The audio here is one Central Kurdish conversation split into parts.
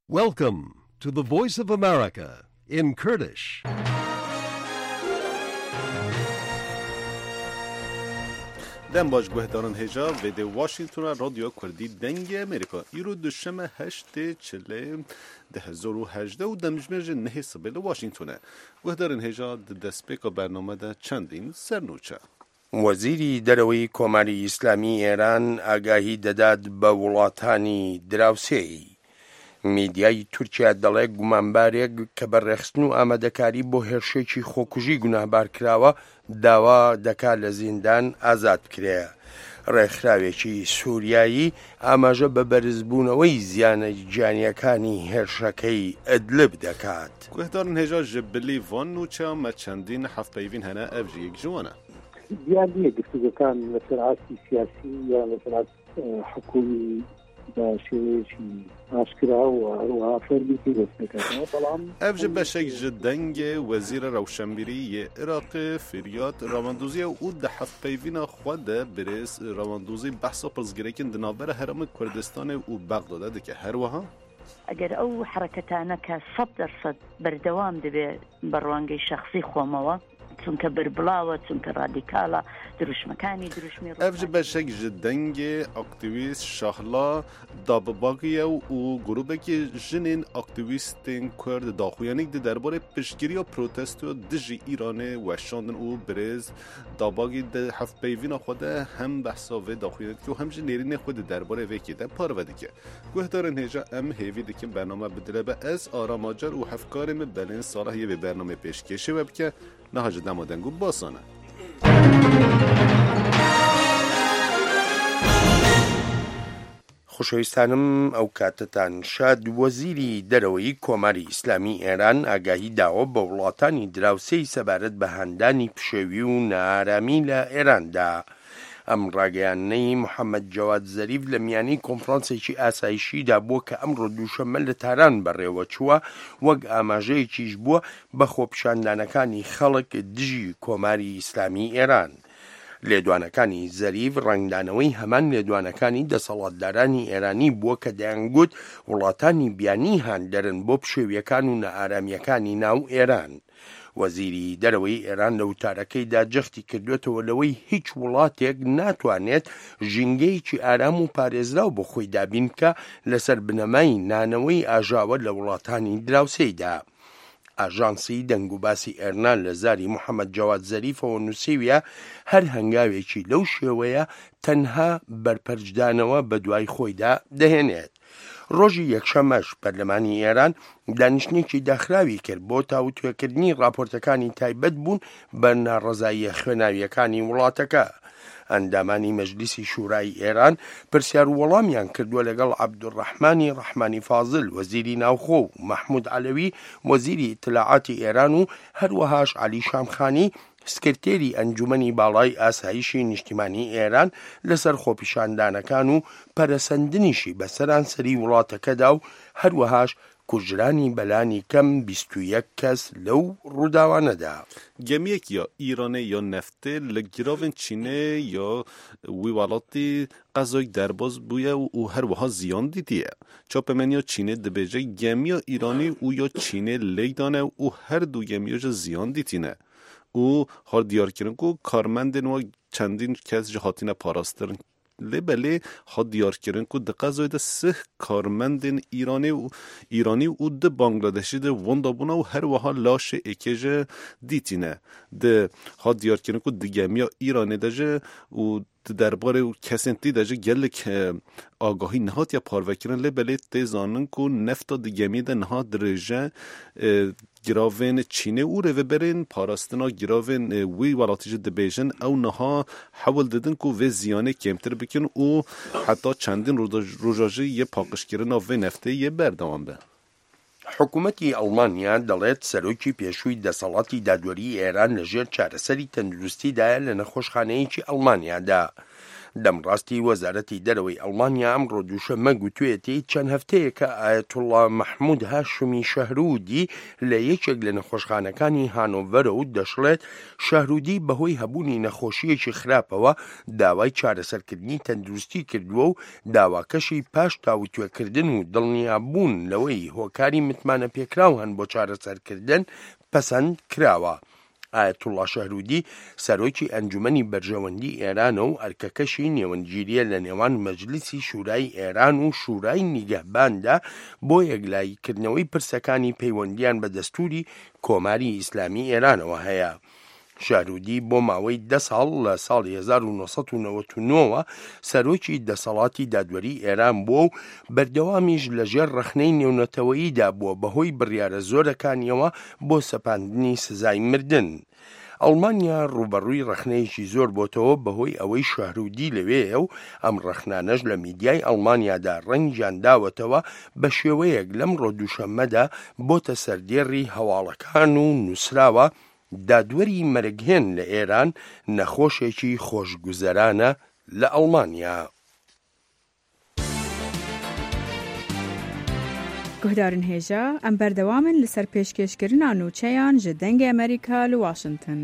Welcome to the Voice of America in Kurdish. دم باش گوهدارن هجا و ده واشنگتون رادیو کردی دنگ امریکا ایرو دوشنبه 8 چله 2018 و دمجمرج نه سبیل واشنگتونه گوهدارن هجا دسپیکا برنامه ده چندین سرنوچه وەزیری دەرەوەی کۆماری ئیسلامی ئێران ئاگاهی دەدات بە وڵاتانی دراوسێی. میدیای تورکیا دەڵێ گومانبارێک کە بەڕێخستن و ئامادەکاری بۆ هێرشێکی خۆکوژی گوناهبار کراوە داوا دەکات لە زیندان ئازاد بکرێ. ڕێکخراوێکی سووریایی ئاماژە بە بەرزبوونەوەی زیانە گیانیەکانی هێرشەکەی ئەدلب دەکات. گوهدارن هجا جبلی وان نوچه ما چندین حف پیوین هنه افجی یک جوانه دیار نییە گفتوگەکان لە سەرعاتی سیاسی یا لە سەرعات حکومی بە شێوەیەکی ئاشکرا و هەروەها فەرمیی دەست دەکاتەوە بەڵام افج بەشێک ji dengê wezîra rewşenbîrî yê Iraqê Firyat rawandûziya û di hevpeyvîna xwe de birêz rawandûzî behsa pirzgirêkên di navbera Herêma Kurdistanê û Bexdadê dike her wiha ئەگەر ئەو حرەکەتانە کە 100% بەردەوام دەبێت بە ڕوانگەی شەخصی خۆمەوە چونکە بربڵاوە چونکە ڕادیکالە دروشمەکانی دروشمی افج بەشێک ji dengê aktîvîst Şahla Dabbagiya û grûpekî jinên aktîvîstên Kurd daxuyanîk di derbarê piştgiriya protestoya dijî Îranê weşandin û birêz Dabbagî di hevpeyvîna xwe de hem behsa vê daxuyanî dike û hem ji nêrînê xwe di derbarê vêkê de parve dike. Guhdarên hêja em hêvî dikin bername bidile be ez aramacar û hevkarê me belên salahiyê vê bername pêşkêşê we bike نهاج دم دنگو باسانه خۆشەویستانم ئەو کاتتان شاد وەزیری دەرەوەی کۆماری ئیسلامی ئێران ئاگاهی داوە بە وڵاتانی دراوسێی سەبارەت بە هەندانی پشێوی و نائارامی لە ئێراندا. ئەم ڕاگەیانەی محەممەد جەواد زەریف لە میانەی کۆنفرانسێکی ئاسایشیدا بووە کە ئەمڕۆ دووشەممە لە تاران بەڕێوە چووە وەک ئاماژەیەکیش بووە بە خۆپیشاندانەکانی خەڵک دژی کۆماری ئیسلامی ئێران. لێدوانەکانی زەریف ڕنگدانەوەی هەمان لێدوانەکانی دەسەڵاتدارانی ئێرانی بووە کە دەیانگوت وڵاتانی بیانی هاندەرن بۆ پشێویەکان و نەئارامیەکانی ناو ئێران. وەزیری دەرەوەی ئێران لە وتارەکەیدا جەختی کردوێتەوە لەوەی هیچ وڵاتێک ناتوانێت ژینگەیەکی ئارام و پارێزراو بۆ خۆی دابین بکە لەسەر بنەمای نانەوەی ئاژاوە لە وڵاتانی دراوسێیدا. ئاژانسی دەنگوباسی ئێران لە زاری محەممەد جەواد زەریفەوە نووسیویە هەر هەنگاوێکی لەو شێوەیە تەنها بەرپەرجدانەوە بە دوای خۆیدا دەهێنێت. ڕۆژی یەکشەمەش پەرلەمانی ئێران دانیشتنێکی داخراوی کرد بۆ تاوتوێکردنی راپۆرتەکانی تایبەت بوون بە ناڕەزاییە خوێناویەکانی وڵاتەکە. ئەندامانی مەجلیسی شورای ئێران پرسیار و وەڵامیان کردووە لەگەڵ عەبدوڕەحمانی ڕەحمانی فازڵ وەزیری ناوخۆ و مەحموود عەلەوی وەزیری ئیتلاعاتی ئێران و هەروەهاش عەلی شامخانی سکرتێری ئەنجومەنی باڵای ئاسایشی نیشتیمانی ئێران لەسەر خۆپیشاندانەکان و پەرەسەندنیشی بە سەرانسەری وڵاتەکەدا و هەروەهاش کوژرانی بەلانی کەم 21 کەس لەو ڕووداوانەدا. گەمیەک یا ئیرانê یا neftê li giravên Çînê ya wî welatî qezayek derbas bûye û her wiha ziyan dîtiye. Çapemeniya Çînê dibêje gemiya Îranî û ya Çînê lêk dane û her du gemiya ji ziyan dîtîne. û har diyarkirin ku karmendên we çendîn kes ji hatine parastirin. لێبەلێ ha diyarkirin ku di qezayê de sih karmendên Îranî û di Bangladeşê de wenda bûne û her wiha laşê êkê jê dîtîne. Ha diyarkirin ku di gemiya Îranê de jê û di derbarê kesên tî de jî gelek agahî nehatiye parvekirin lêbelê tê zanin ku nefta di gemiyê de niha dirêje giravên Çînê û rêveberên parastina giravên wî welatî jî dibêjin ew niha hewil didin ku vê ziyanê kêmtir bikin û heta çendîn roja jî yê paqijkirina vê neftê yê berdewam be. حکوومەتی ئەڵمانیا دەڵێت سەرۆکی پێشووی دەسەڵاتی دادوەری ئێران لەژێر چارەسەری تەندروستیدایە لە نەخۆشخانەیەکی ئەڵمانیادا. دەمڕاستی وەزارەتی دەرەوەی ئەڵمانیا ئەمڕۆ دووشەممە گوتوێتی چەند هەفتەیە کە ئایەتوڵڵا مەحموود هاشمی شەهرودی لە یەکێک لە نەخۆشخانەکانی هانۆڤەرە و دەشڵێت شەهرودی بەهۆی هەبوونی نەخۆشیەکی خراپەوە داوای چارەسەرکردنی تەندروستی کردووە و داواکەشی پاش تاوتوێکردن و دڵنیابوون لەوەی هۆکاری متمانە پێکراو هەن بۆ چارەسەرکردن پەسەند کراوە. ئایەتوڵڵا شەهرودی سەرۆکی ئەنجومەنی بەرژەوەندی ئێرانە و ئەرکەکەشی نێوەنگیریە لە نێوان مەجلیسی شورای ئێران و شورای نیگەهباندا بۆ یەکلایکردنەوەی پرسەکانی پەیوەندیان بە دەستوری کۆماری ئیسلامی ئێرانەوە هەیە. شەهرودی بۆ ماوەی 10 ساڵ لە ساڵی 1999ەوە سەرۆکی دەسەڵاتی دادوەری ئێران بووە و بەردەوامیش لەژێر ڕەخنەی نێونەتەوەییدا بووە بەهۆی بڕیارە زۆرەکانیەوە بۆ سەپاندنی سزای مردن. ئەڵمانیا ڕوبەڕووی ڕەخنەیەکی زۆر بۆتەوە بەهۆی ئەوەی شەهرودی لەوێیە و ئەم ڕەخنانەش لە میدیای ئەڵمانیادا ڕەنگیان داوەتەوە بە شێوەیەک لەمڕۆ دووشەممەدا بۆتە سەردێڕی هەواڵەکان و نووسراوە دادوەری مەرگهێن لە ئێران نەخۆشێکی خۆشگوزەرانە لە ئەڵمانیا. گوهدارن هێژە ئەم بەردەوامن لەسەر پێشکەشکردنا نوچەیان ji dengê ئەمریکا li Washington.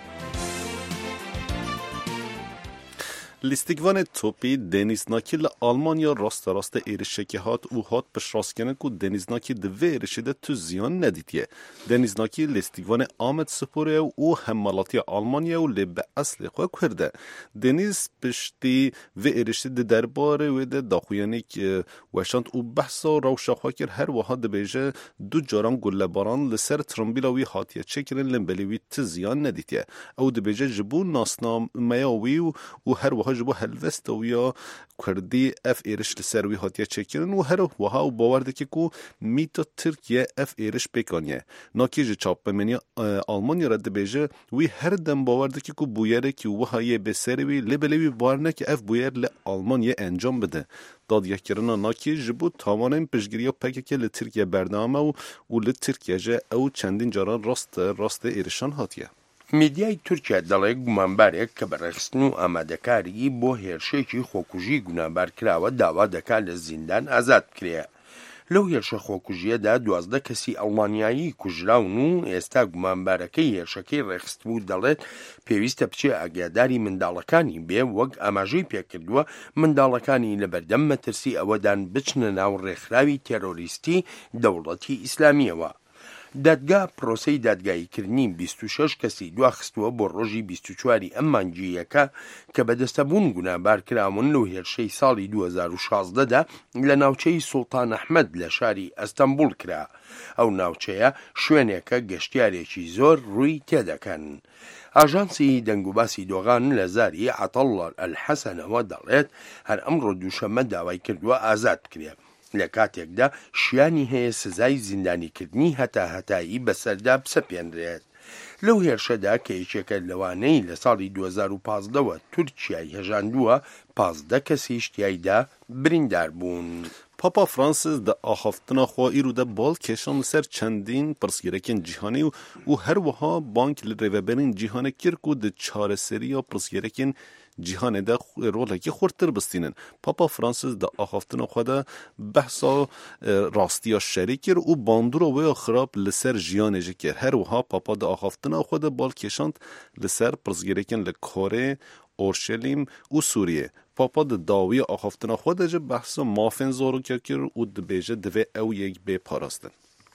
لیستیگوان توپی دنیزناکی لآلمانیا راست ایرشکی هات او هات پشراسکنه که دنیزناکی دوه ایرشیده تو زیان ندیدیه. دنیزناکی لیستیگوان آمد سپوره او همالاتی آلمانیا و لی به اصل خواه کرده. دنیز پشتی و ایرشیده درباره و ده داخویانی که وشاند او بحثا روشا خواه کر هر وحاد بیجه دو جاران گلباران لسر ترمبیلاوی هاتیه چکرن لنبلیوی تو زیان ندیدیه. او ده بیجه جبو ناسنامه‌وی و هر وحاد جبو هلوست و یا کردی اف ایرش لسروی هاتیه چکرن و هر وها و باورده که کو میتا ترکیه اف ایرش بکانیه ناکی جه چاپ بمینی آلمانی رد بیجه وی هر دم باورده که کو بویره که وحایه بسروی لبلوی بارنه که اف بویر لآلمانیه انجام بده داد یکرنا ناکی جبو تامانه پشگیری و پکه که لترکیه بردامه و لترکیه جه او چندین جاران راست ایرشان هاتیه میدیای تورکیا دەڵێ گومانبارێک کە بەڕێخستن و ئامادەکاری بۆ هێرشێکی خۆکوژی گونابار کراوە داوا دەکات لە زیندان ئازاد بکرێ. لەو هێرشە خۆکوژیەدا 12 کەسی ئەڵمانیایی کوژراون و ئێستا گومانبارەکەی هێرشەکەی ڕێخست بوو دەڵێت پێویستە بچێ ئاگاداری منداڵەکانی بێ وەک ئاماژەی پێکردووە منداڵەکانی لە بەردەم مەترسی ئەوەدان بچنە ناو ڕێکخراوی تێرۆریستی دەوڵەتی ئیسلامیەوە. دادگا پرۆسەی دادگاییکردنی 26 کەسی دواخستووە بۆ ڕۆژی 24 ئەم مانگیەکە کە بەدەستەبوون گونابار کراون لەو هێرشەی ساڵی 2016دا لە ناوچەی سوڵتان ئەحمەد لە شاری ئەستەمبول کرا. ئەو ناوچەیە شوێنێکە گەشتیارێکی زۆر ڕووی تێدەکەن. ئاژانسی دەنگوباسی دۆغان لە زاری عەتەڵڵا ئەلحەسەنەوە دەڵێت هەر ئەمڕۆ دووشەممە داوای کردووە ئازاد بکرێت. لە کاتێکدا شیانی هەیە سزای زیندانیکردنی هەتایی بەسەردا بسەپێنرێت. لەو هێرشەدا کە یەکێکە لەوانەی لە ساڵی 2015ەوە تورکیای هێژاندووە 15 کەسیش تیایدا بریندار بوون. پاپا فرانسیس د آخافتنا خوا ایرو د بال کشان سر چندین پرسگیرکن جیهانی و هر وها بانک لریوبرین جیهان کرکو د چارەسەری یا پرسگیرکن جیهان ده رولکی خورتر بستینن. پاپا فرانسیس د آخافتنا خوا ده بحثا راستیا شریکر و باندورا و خراب لسر جیان جکر. هر وها پاپا د آخافتنا خوا ده بال کشاند لسر پرسگیرکن لکاره اورشلیم و سوریه. پاپا د داوی آخافتنا خوا ده بحثا مافن زارو کرد و د بیجه دوی او یک بی پاراستن.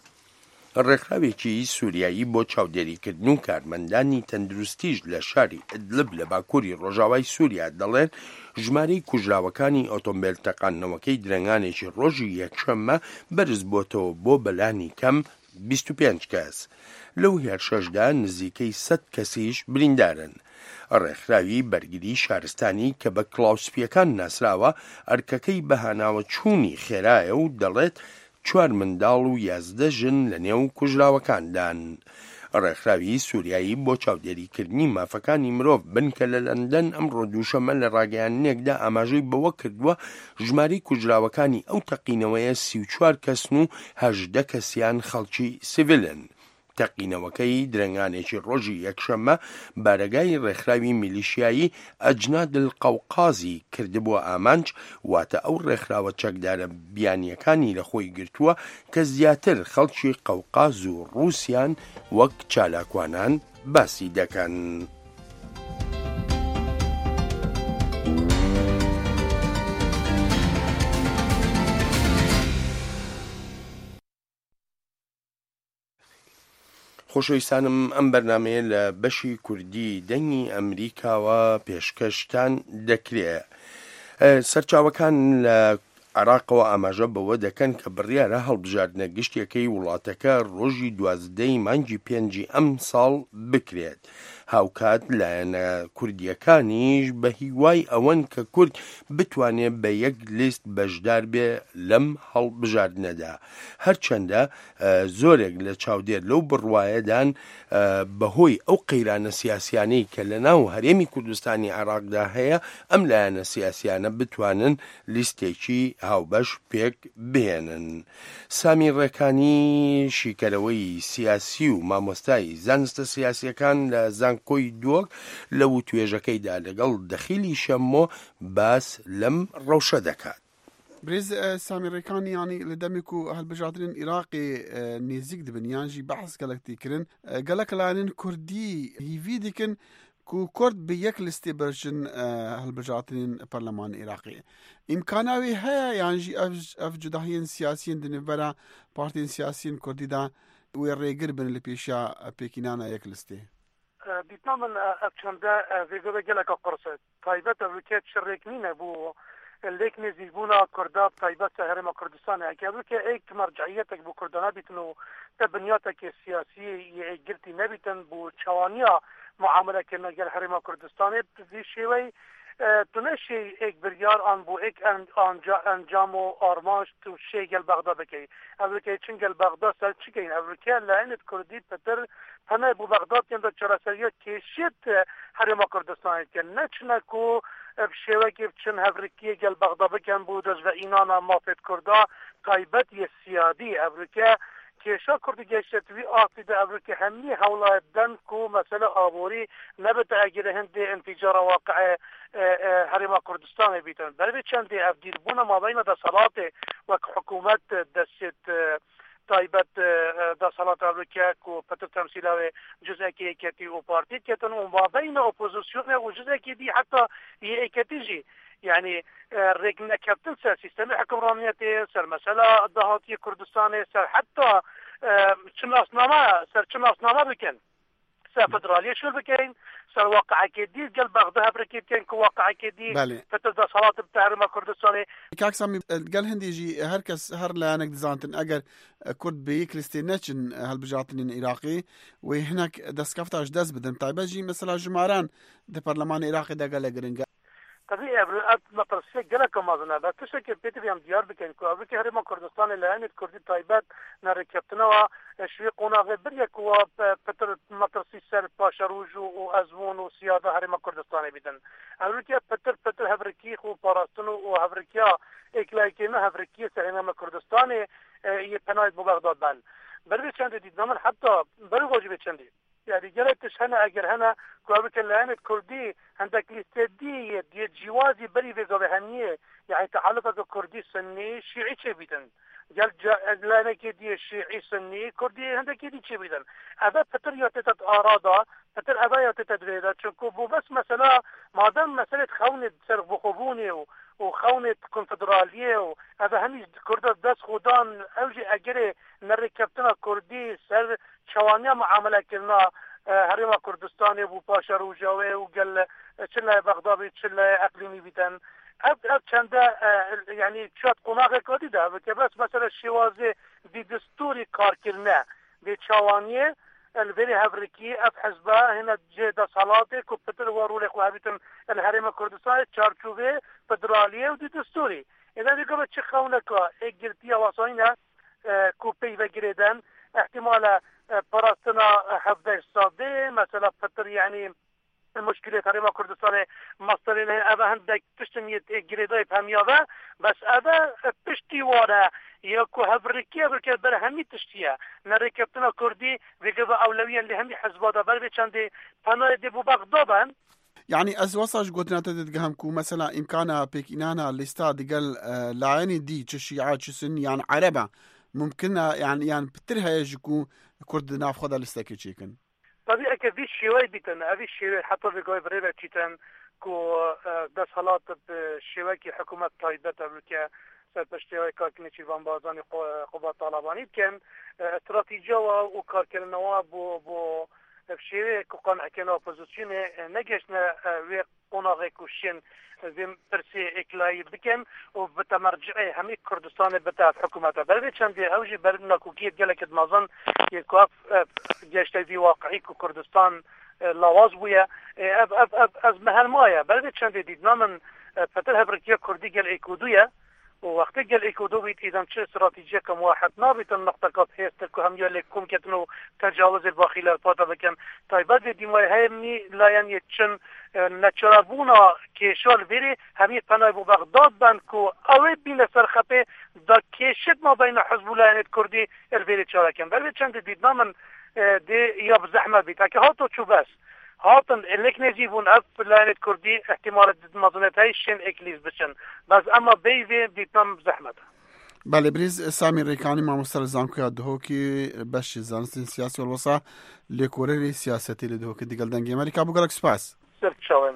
ڕێکخراوێکی سووریایی بۆ چاودێریکردن و کارمەندانی تەندروستیش لە شاری ئیدلب لە باکووری ڕۆژاوای سووریا دەڵێن ژمارەی کوژراوەکانی ئۆتۆمبیل تەقاندنەوەکەی درەنگانێکی ڕۆژی یەکشەممە بەرز بۆتەوە بۆ بەلانی کەم 25 کەس. لەو هێرشەشدا نزیکەی 100 کەسیش بریندارن. ڕێکخراوی بەرگری شارستانی کە بە کلااوسپیەکان ناسراوە ئەرکەکەی بەهاناوە چوونی خێرایە و دەڵێت 4 منداڵ و 11 ژن لە نێو کوژراوەکاندان. ڕێکخراوی سووریایی بۆ چاودێریکردنی مافەکانی مرۆڤ بنکە لە لەندەن ئەمڕۆ دووشەممە لە ڕاگەیانەکدا ئاماژەی بەوە کردووە ژمارەی کوژراوەکانی ئەو تەقینەوەیە 34 کەسن و 18 کەسیان خەڵکی سیڤیلن. تەقینەوەکەی درەنگانێکی ڕۆژی یەکشەممە بارەگای ڕێکخراوی میلیشیایی ئەجناد القەوقازی کردبووە ئامانج، واتە ئەو ڕێکخراوە چەکدارە بیانیەکانی لە خۆی گرتووە کە زیاتر خەڵکی قەوقاز و ڕووسیان وەک چالاکوانان باسی دەکەن. خۆشەویستانم، ئەم بەرنامەیە لە بەشی کوردی دەنگی ئەمریکاوە پێشکەشتان دەکرێت. سەرچاوەکان لە عێراقەوە ئاماژە بەوە دەکەن کە بڕیارە هەڵبژاردنە گشتیەکەی وڵاتەکە ڕۆژی 12 مانگی 5 ئەم ساڵ بکرێت. هاوکات لایەنە کوردیەکانیش بە هیوای ئەوەن کە کورد بتوانێت بە یەک لیست بەشدار بێ لەم هەڵبژاردنەدا، هەرچەندە زۆرێک لە چاودێر لەو بڕوایەدان بەهۆی ئەو قەیرانە سیاسیانەی کە لە ناو هەرێمی کوردستانی عێراقدا هەیە، ئەم لایەنە سیاسیانە بتوانن لیستێکی هاوبەش پێک بهێنن. سامی ڕێکانی شیکەرەوەی سیاسی و مامۆستای زانستە سیاسیەکان لە زانکۆی دۆک لە وتوێژەکەیدا لەگەڵ دەخیلی شەمۆ باس لەم ڕەوشە دەکات. برێز سامی ڕێکانی ینی لە دەمێک و هەڵبژاردنین عێراقی نێزیک دەبن یانژی بەحث گەلەکتی کردن گەلەک لایەنên کوردی هیوی dikin ku Kurd bi yek listê birçin hilbijartinên Parlemanê Iraqê. İmkana wê heye yan jî ev cudahiyên siyasiyên di nêvbera partiyên siyasiyên Kurdî de wê rêgir bin li pêşiya pêkînana yek listê. Dîtna min ev çemde vêgove geleka qirse. Taybet evlike şirrêk nîne bû lêk nêzîbûna Kurda taybet Herêma Kurdistanê. Evlike ek merciyetek bû Kurda nebîtin û te binyatekê siyasî yê girtî nebîtin bû çawaniya muamelekirine gel Herêma Kurdistanê vî şêwey tu neşê ek biryar an bû ek encam û armanj tu şê gel Bexda bikey. Evlike çin gel Bexda ser çikeyin. Evlike lanet Kurdî petir heme bû Bexda tên de çaraseriya kêşiyet Herêma Kurdistanê dikin. Neçine ku şêwekê çin hevrikiye gel Bexda bikin bû dezveînana mafêt Kurda taybet yê siyadî evlike کێشا کوردی گەشتوی ئافریدا ئەوروکە هەمنی هەوڵاتدان کو مەسەلە ئابووری نەبێتە ئەگەرە هەندێ انفجارە واقع هەرێما کوردستانê بیتن بەرێ چەندێ ئەفدیربوونە مابەینە دەسەڵاتێ وەک حکوومەت دەستێت تایبەت دەسەڵات ئەوروکە و پەتر تەمسیلاوێ جزئێکی یەکەتی و پارتی کێتن و مابەینە ئۆپۆزیسیۆنێ و جزئێکی دی حتا یەکەتیژی يعني ريقنا كابتن سر سيستم حكمرانيتي سر مسألة دهاتي كردستان سر حتى شناسنامة بكن سر فدرالية شو بكين سر واقع كديد قلب بغدها بركيد كين كواقع كديد فتبدا صلاة بتحرم كردستاني كاك سامي قال هندي جي هركس هر لانك دزانتن اگر كرد بيك لستينچن هالبجاتنين عراقي وهناك دسكفتاش دز بدن طيبه جي مثلا جماران د برلمان عراقي دا قال گرنگ طبيعي ابرات مطرسيه جلكم مازنا ده تشكل بيتي ام ديار بكن كو ابي هرم كردستان لانت كردي طيبات نركبتنا شوي قونا غير كو بتر مطرسي سر باشروج وازمون وسياده هرم كردستان بدن امريكا بتر هفركي خو باراستنو وهفركيا اكلايكينا هفركي سرنا كردستان يبنايت بغداد بان بري چند ديدنامن حتى بري واجب چندي يعني جريتش هنا اجر هنا كوابك اللي كردي عندك لستدي دي جوازي بري بغبهنيه يعني تعلق كردي سني شيعي شبيدن قال لانه كدي شيعي سني كردي عندك دي شبيدن هذا فتر يتت ارادا فتر ابايا تتدريدا شكو بو بس مثلا ما دام مساله خونه سر بخوبوني وخونه كونفدراليه هذا هم كرد داس خودان اوجي اجري نركبتنا كردي سر شوانيا معامله كنا هرم كردستان بو باشا روجاوي وقال شلا بغداد شلا اقليمي بيتن اب چند يعني شات قناغ كودي ده بس مثلا الشوازي دي دستوري كاركرنا دي شوانيه الفيري هافريكي اف حزبه هنا جيدا صلاتي كوبتر ورولك وهابيتن الهرم كردستان چارچوبه فدراليه ودي دستوري اذا بيقول تشخونك اجرتيا وصاينا كوبي وجريدان احتمال براستنا حفظ صادي مثلا فتر يعني المشكلة هرم كردستان مصر له أبا هندك تشتميت جريدة فهميها بس أبا بشتي ورا یا کو هبرکی برکه بر همی تشتیه نرکبتنا کردی وگه و اولویان لهمی حزبادا بر بچنده پناه دی بو بغدادن يعني از وصاش قلتنا تدقهم كو مثلا إمكانها بيكينانا الاستاد قال لعيني دي تشيعة تشسن يعني عربة ممكنها يعني بترها يجيكو كرد ناف خدا الاستاكي تشيكن طبيعي كذي الشيوي بيتن هذه الشيوي حتى بيقوي بريبا تشيتن كو ده صلاة بالشيوي كي حكومة طايبة بلكا سرپشتی‌های کارکنی وان بازانی قوات طالبانی کن استراتژی و کارکردنوا بو شیوه که قانع کنه اپوزیسیون نگشنه و قناغه کشین ویم پرسی اکلایی بکن و بتمرجعه همی کردستان بتاعت حکومت بلده چندی اوجی بردنا کوکیت گلک دمازن یکاف گشته دی واقعی که کردستان لواز بویا از محل مایا بلده چندی دیدنا من فتر هبرکیه کردی گل ایکودویا ووقتی گل ایکودو بیت ایدم چه استراتیجی کم واحد نابیت النقطه کات هست که هم یالی کم کتنو تجاوز الباخیل پاتا بکن تایبت دیمای همی لاین یچن نچرابونا کشال بری همی پناه بو بغداد بند کو اوی بین سرخپه دا کشت ما بین حزب الله کردی البری چارکن بلکه چند دیدنا من دی یا بزحمه بیت اکه هاتو چو بس هاتن الک نجیبون اف لعنت کردی احتمال مظنت های شن اکلیز بشن بس اما بیوی دیتم زحمت بله بریز سامی ریکانی ما مستر زانکو یادهو که بش زانستین سیاسی والوصا لیکوری سیاستی لیدهو که دیگل دنگی امریکا بگرک سپاس سرت شاوه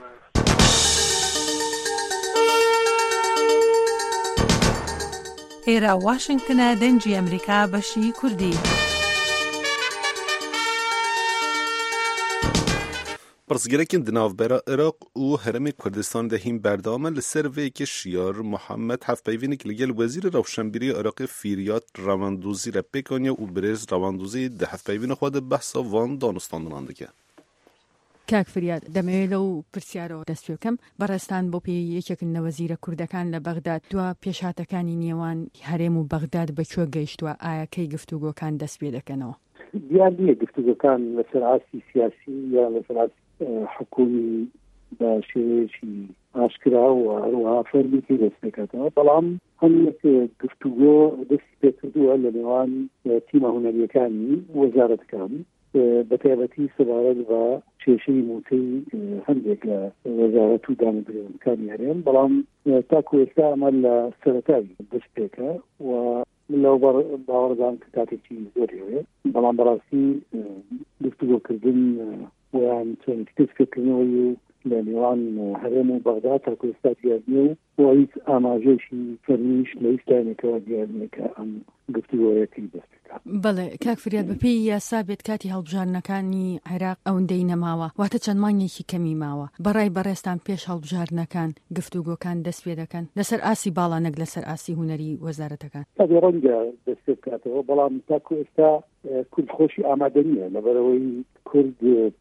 ئێرە واشنگتنە دەنجی ئەمریکا بەشی کوردی. پرسگرێکین di navbera Iraq û Herêmê Kurdistanê de hîn berdame li ser vê yekê şiyar Muhammed hevpeyvînek li gel Wezîrê Rewşenbîriyê Iraqê Firyat Rewandûzî re pêk aniye û birêz Rewandûzî di hevpeyvîna xwe de behsa van danistandinan dike. کاک فریاد دەمەوێت لەو پرسیارەوە دەست پێ بکەم بەڕێستان بۆ پێی یەکێکن لە وەزیرە کوردەکان لە بەغداد دووە پێشهاتەکانی نێوان هەرێم و بەغداد بەکوێ گەیشتووە ئایا کەی گفتوگۆکان دەست پێ دەکەنەوە دیار نییە گفتوگۆکان لەسەر ئاستی سیاسی یا لەسەر حکومی بە شێوەیەکی ئاشکرا و هەروەها فەرمیکی دەست پێکاتەوە بەڵام هەمێک گفتوگۆ دەستی پێکردووە لە نێوان تیمە هونەریەکانی وەزارەتەکان بەتایبەتی سەبارەت بە کێشەی موتەی هەندێک لە وەزارەت و دامەدرێنەکانی هەرێم بەڵام تاکو ئێستا ئەمە لە سەرەتایی دەست پێکە و لەو باوەڕدام کە کاتێکی زۆرێوێ بەڵام بەڕاستی گفتوگۆکردن ویان چەند دەست پێکردنەوەی و لە نێوان هەرێم و بەغداد تاکو ئێستا دیار نییە و هیچ ئاماژەیەکی فەرمیش لە هیچ لایەنێکەوە دیار نییە کە ئەم گفتوگۆیەتی دەست بەڵێ کاک فریاد بەپێی یاسا بێت کاتی هەڵبژارنەکانی عێراق ئەوەندەی نەماوە واتە چەند مانگێکی کەمی ماوە بەڕای بەڕێستان پێش هەڵبژارنەکان گفتوگۆکان دەست پێ دەکەن لەسەر ئاسی باڵا نەک لەسەر ئاسی هونەری وەزارەتەکان تاگە ڕەنگە دەست پێ بکاتەوە بەڵام تاکو ئێستا کورد خۆشی ئامادە نییە لەبەرەوەی کورد